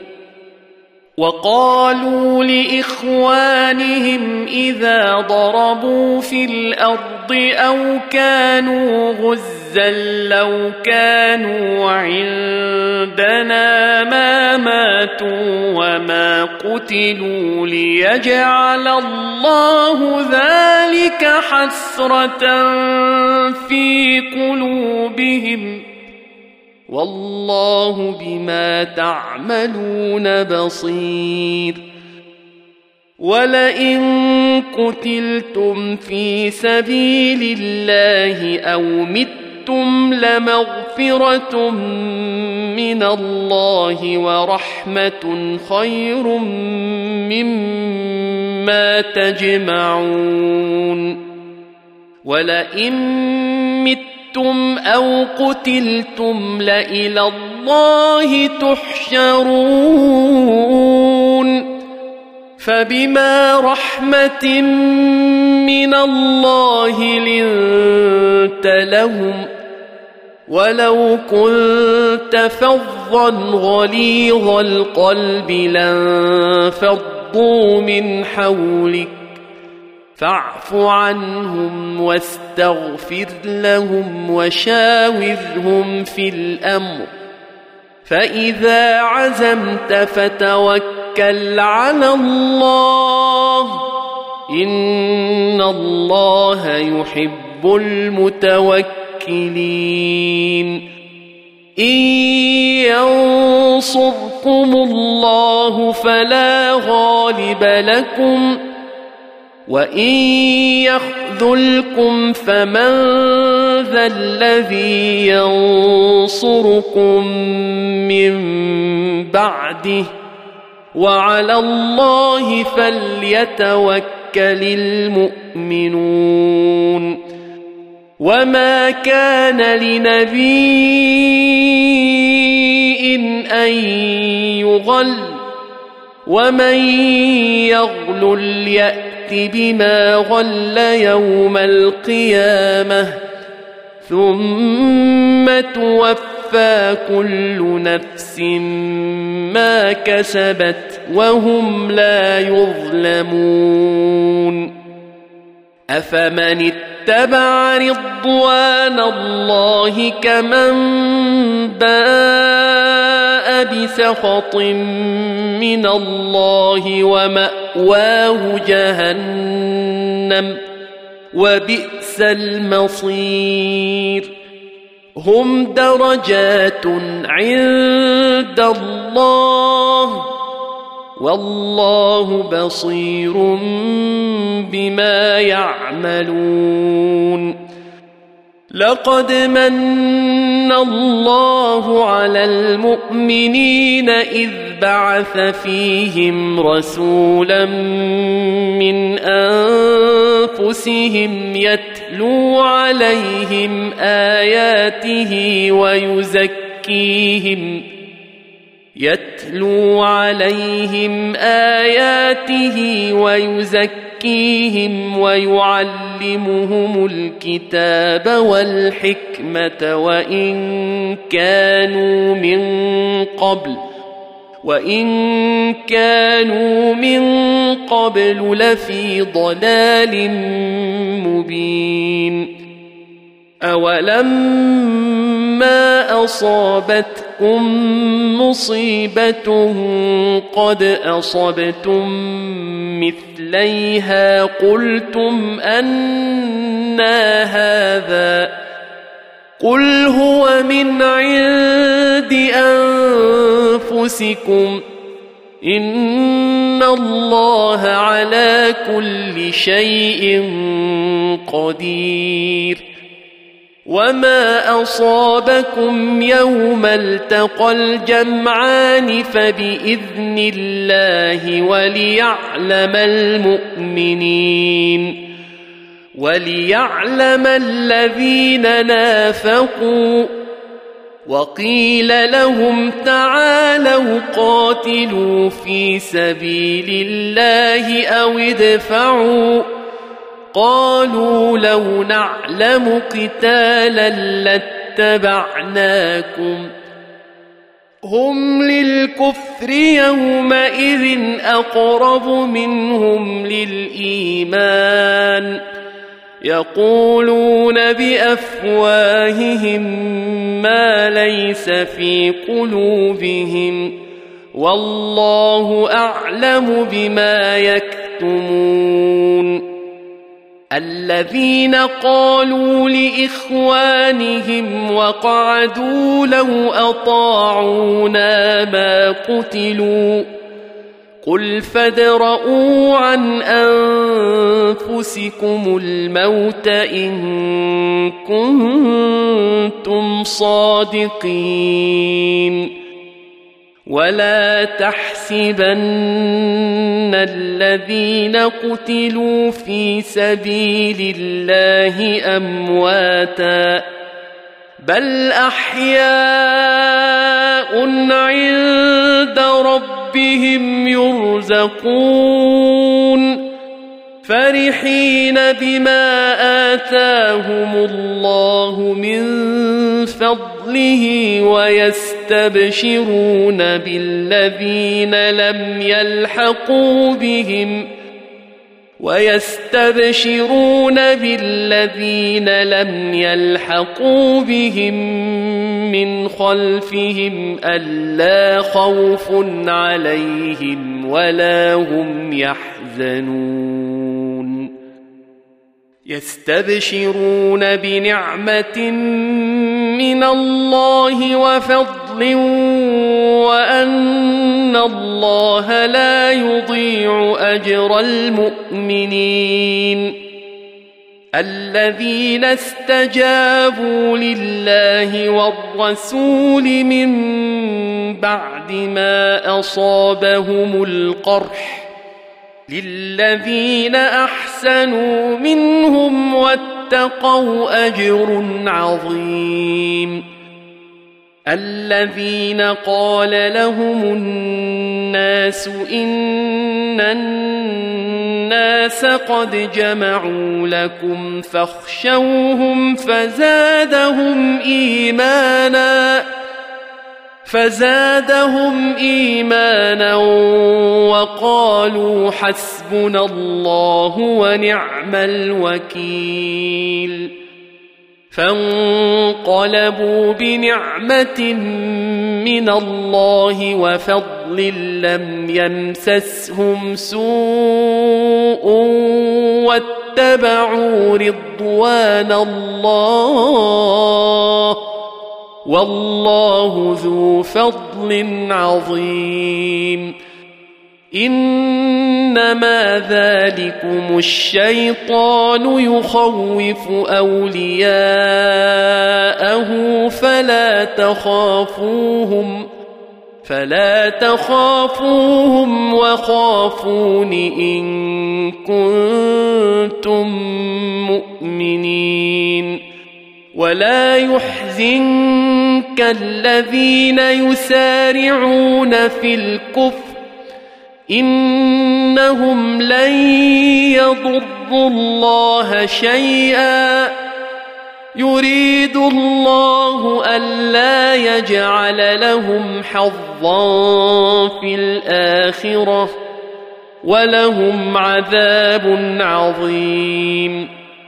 وقالوا لإخوانهم إذا ضربوا في الأرض أو كانوا غزا لو كانوا عندنا ما ماتوا وما قتلوا ليجعل الله ذلك حسرة في قلوبهم والله بما تعملون بصير ولئن قتلتم في سبيل الله أو متم لمغفرة مغفرة من الله ورحمة خير مما تجمعون ولئن متم أو قتلتم لإلى الله تحشرون فبما رحمة من الله لنت لهم ولو كنت فظا غليظ القلب لانفضوا من حولك فاعف عنهم واستغفر لهم وشاورهم في الأمر فإذا عزمت فتوكل على الله إن الله يحب المتوكلين إن ينصركم الله فلا غالب لكم وإن يخذلكم فمن ذا الذي ينصركم من بعده وعلى الله فليتوكل المؤمنون وما كان لنبي أن يغل ومن يغلل يأت بما غل يوم القيامة ثم توفى كل نفس ما كسبت وهم لا يظلمون أفمن اتبع رضوان الله كمن باء بسخط من الله ومأواه جهنم وبئس المصير هم درجات عند الله والله بصير بما يعملون لقد من الله على المؤمنين إذ بعث فيهم رسولا من أنفسهم يتلو عليهم آياته ويزكيهم يتلو عليهم آياته ويزكيهم ويعلمهم الكتاب والحكمة وإن كانوا من قبل وإن كانوا من قبل لفي ضلال مبين أولما أصابتكم مصيبة قد أصبتم مثليها قلتم أنى هذا قل هو من عند أنفسكم إن الله على كل شيء قدير وما أصابكم يوم التقى الجمعان فبإذن الله وليعلم المؤمنين وليعلم الذين نافقوا وقيل لهم تعالوا قاتلوا في سبيل الله أو ادفعوا قالوا لو نعلم قتالا لاتبعناكم هم للكفر يومئذ أقرب منهم للإيمان يقولون بأفواههم ما ليس في قلوبهم والله أعلم بما يكتمون الذين قالوا لإخوانهم وقعدوا لو أطاعونا ما قتلوا قل فادرءوا عن أنفسكم الموت إن كنتم صادقين ولا تحسبن الذين قتلوا في سبيل الله أمواتا بل أحياء عند ربهم يرزقون فرحين بما آتاهم الله من فضله ويستبشرون بالذين لم يلحقوا بهم ويستبشرون بالذين لم يلحقوا بهم من خلفهم ألا خوف عليهم ولا هم يحزنون يستبشرون بنعمة من الله وفضل وأن الله لا يضيع أجر المؤمنين الذين استجابوا لله والرسول من بعد ما أصابهم القرح للذين أحسنوا منهم واتقوا أجر عظيم الذين قال لهم الناس إن الناس قد جمعوا لكم فاخشوهم فزادهم إيمانا فزادهم إيمانا وقالوا حسبنا الله ونعم الوكيل فانقلبوا بنعمة من الله وفضل لم يمسسهم سوء واتبعوا رضوان الله والله ذو فضل عظيم إنما ذلكم الشيطان يخوف أولياءه فلا تخافوهم فلا تخافوهم وخافون إن كنتم مؤمنين ولا يحزنك الذين يسارعون في الكفر إنهم لن يضروا الله شيئا يريد الله ألا يجعل لهم حظا في الآخرة ولهم عذاب عظيم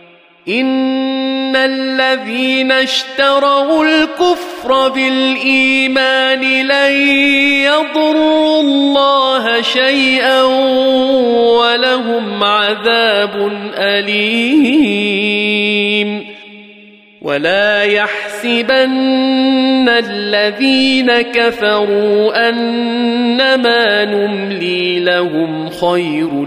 إن الذين اشتروا الكفر بالإيمان لن يضروا الله شيئا ولهم عذاب أليم ولا يحسبن الذين كفروا أنما نملي لهم خير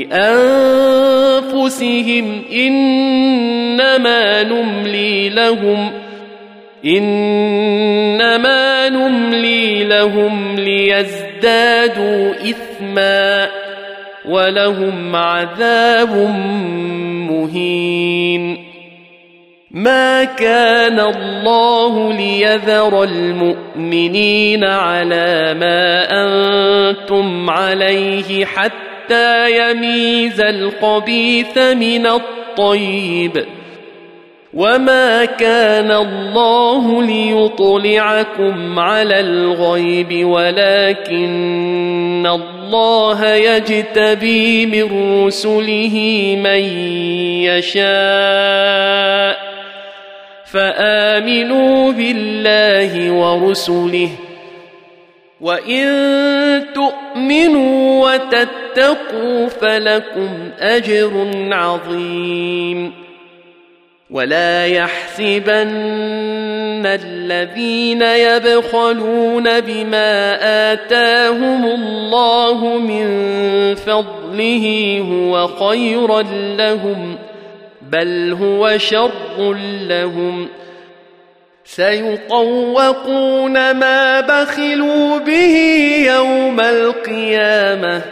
لأنفسهم إنما نملي لهم إنما نملي لهم ليزدادوا إثما ولهم عذاب مهين ما كان الله ليذر المؤمنين على ما أنتم عليه حتى يميز الخبيث من الطيب وما كان الله ليطلعكم على الغيب ولكن الله يجتبي من رسله من يشاء فآمنوا بالله ورسله وإن تؤمنوا وتتقوا فلكم أجر عظيم ولا يحسبن الذين يبخلون بما آتاهم الله من فضله هو خيرا لهم بل هو شر لهم سيطوقون ما بخلوا به يوم القيامة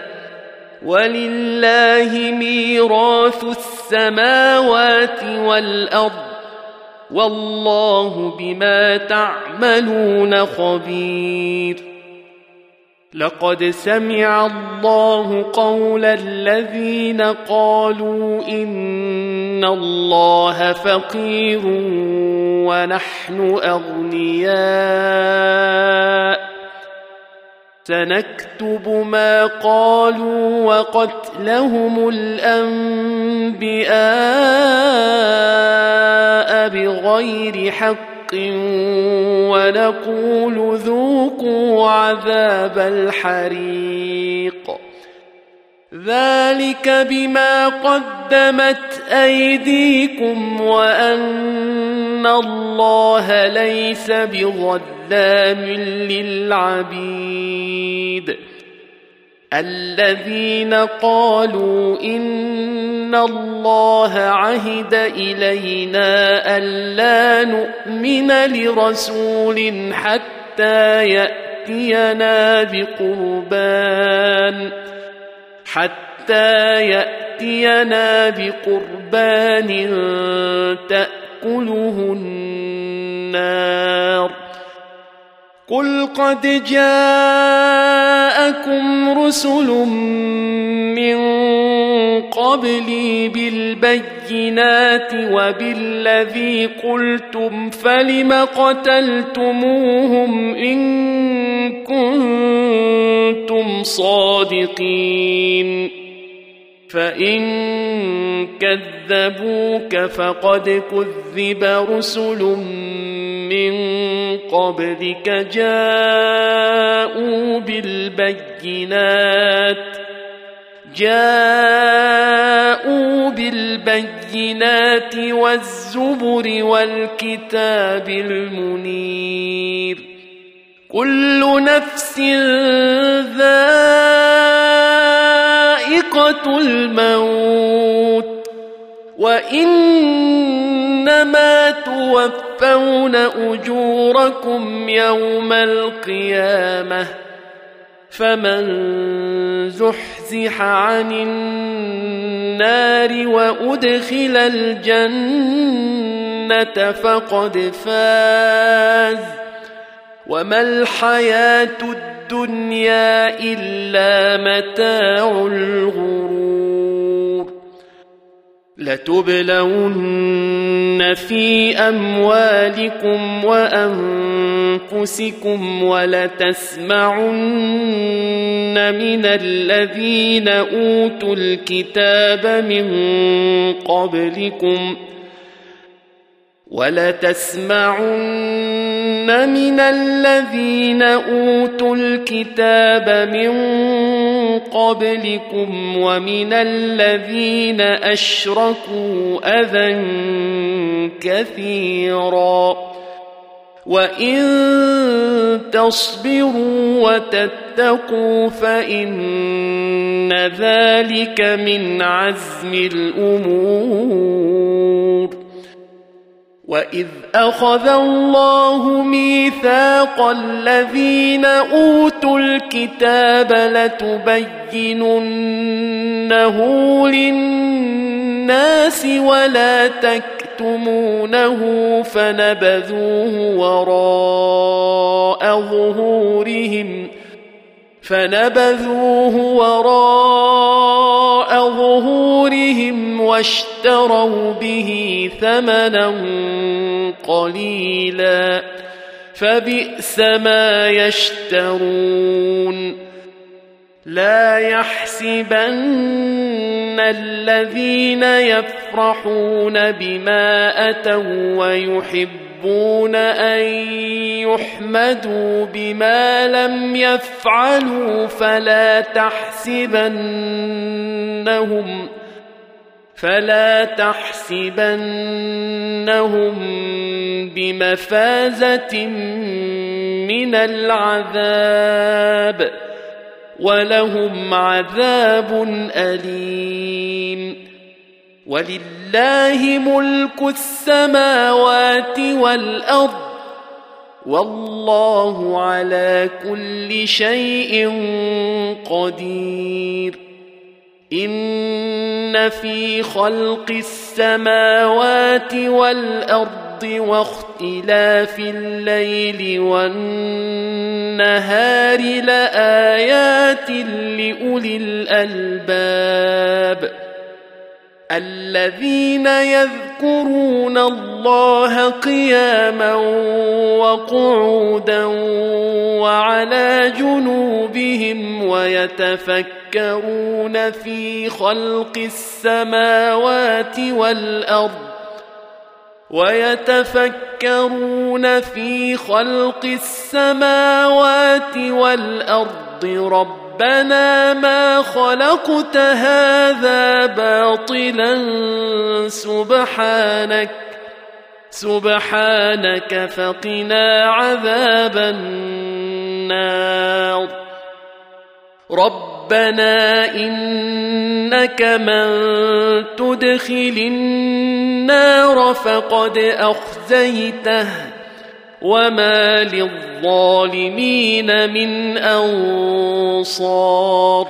ولله ميراث السماوات والأرض والله بما تعملون خبير. لقد سمع الله قول الذين قالوا إن الله فقير ونحن أغنياء سنكتب ما قالوا وقتلهم الأنبياء بغير حق ونقول ذوقوا عذاب الحريق ذلك بما قدمت أيديكم وأن الله ليس بظلام للعبيد. الذين قالوا إن الله عهد إلينا ألا نؤمن لرسول حتى يأتينا بقربان حتى يأتينا بقربان تأكله النار قل قد جاءكم رسل من قبلي بالبينات وبالذي قلتم فلم قتلتموهم إن كنتم صادقين فإن كذبوك فقد كذب رسل من قبلك جاءوا بالبينات جاءوا بالبينات والزبر والكتاب المنير كل نفس ذائقة الموت وإنما توفون أجوركم يوم القيامة فمن زحزح عن النار وأدخل الجنة فقد فاز وما الحياة الدنيا إلا متاع الغرور لتبلون في أموالكم وأنفسكم ولتسمعن من الذين أوتوا الكتاب من قبلكم ولتسمعن من الذين أوتوا الكتاب من قبلكم ومن الذين أشركوا أذى كثيرا وإن تصبروا وتتقوا فإن ذلك من عزم الأمور وإذ أخذ الله ميثاق الذين أوتوا الكتاب لتبيننه للناس ولا تكتمونه فنبذوه وراء ظهورهم فنبذوه وراء ظهورهم واشتروا به ثمنا قليلا فبئس ما يشترون لا يحسبن الذين يفرحون بما أتوا ويحبون أن يحمدوا بما لم يفعلوا فلا تحسبنهم فلا تحسبنهم بمفازة من العذاب ولهم عذاب أليم. ولله ملك السماوات والأرض والله على كل شيء قدير. إن في خلق السماوات والأرض واختلاف الليل والنهار لآيات لأولي الألباب الذين يذكرون الله قياما وقعودا وعلى جنوبهم ويتفكرون في خلق السماوات والأرض ويتفكرون في خلق السماوات والأرض ربنا ما خلقت هذا باطلا سبحانك سبحانك فقنا عذاب النار. ربنا إنك من تدخل النار فقد أخزيته وما للظالمين من أنصار.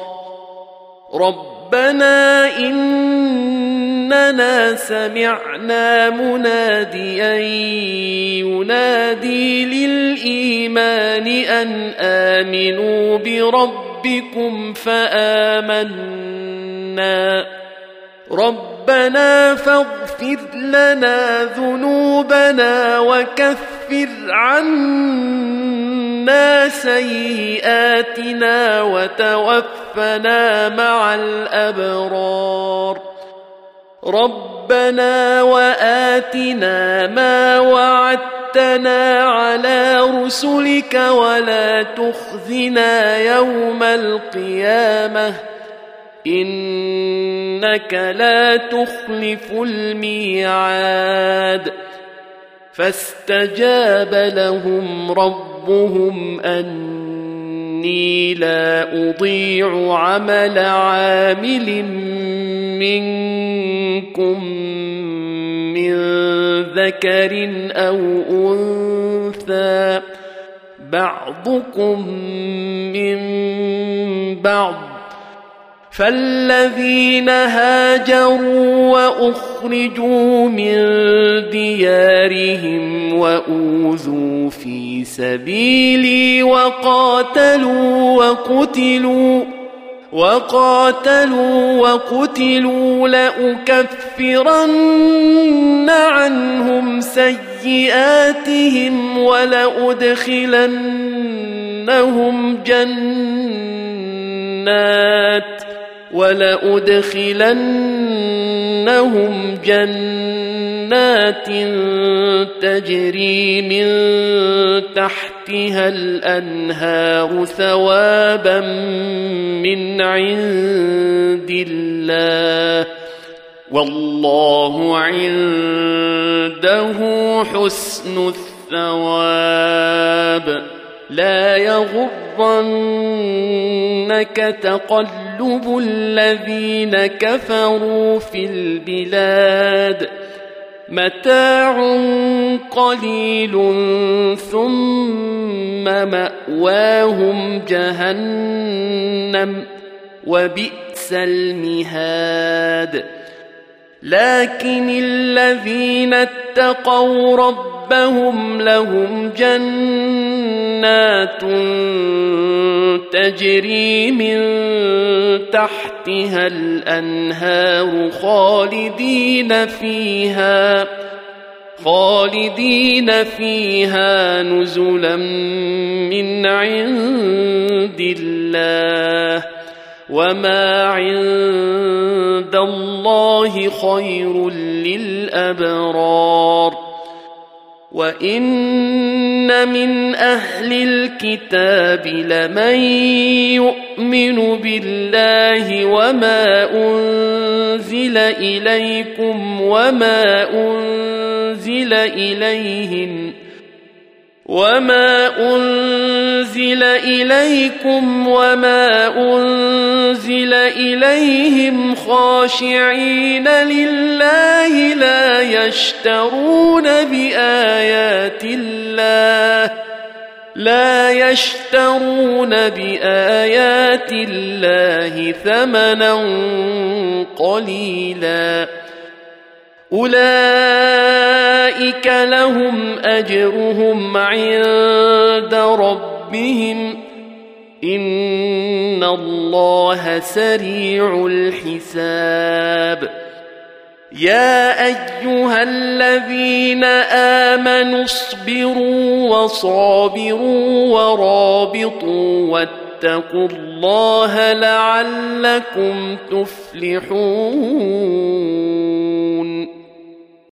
ربنا إننا سمعنا مناديا ينادي للإيمان أن آمنوا بربكم فآمنا ربنا فاغفر لنا ذنوبنا وكفر عنا سيئاتنا وتوفنا مع الأبرار. ربنا وآتنا ما وعدتنا على رسلك ولا تخزنا يوم القيامة إنك لا تخلف الميعاد. فاستجاب لهم ربهم أني لا أضيع عمل عامل منكم من ذكر أو أنثى بعضكم من بعض فالذين هاجروا وأخرجوا من ديارهم وأوذوا في سبيلي وقاتلوا وقتلوا وقاتلوا وقتلوا لأكفرن عنهم سيئاتهم ولأدخلنهم جنات ولأدخلنهم جنات تجري من تحتها الأنهار ثوابا من عند الله والله عنده حسن الثواب. لا يغرنك تقلب الذين كفروا في البلاد متاع قليل ثم مأواهم جهنم وبئس المهاد. لكن الذين اتقوا ربهم لهم جنات تجري من تحتها الأنهار خالدين فيها خالدين فيها نزلا من عند الله وما عند الله خير للأبرار. وإن من أهل الكتاب لمن يؤمن بالله وما أنزل إليكم وما أنزل إليهم وما أنزل إليكم وما أنزل إليهم خاشعين لله لا يشترون بآيات الله لا يشترون بآيات الله ثمنا قليلا أولئك لهم أجرهم عند ربهم إن الله سريع الحساب يا أيها الذين آمنوا اصبروا وصابروا ورابطوا واتقوا الله لعلكم تفلحون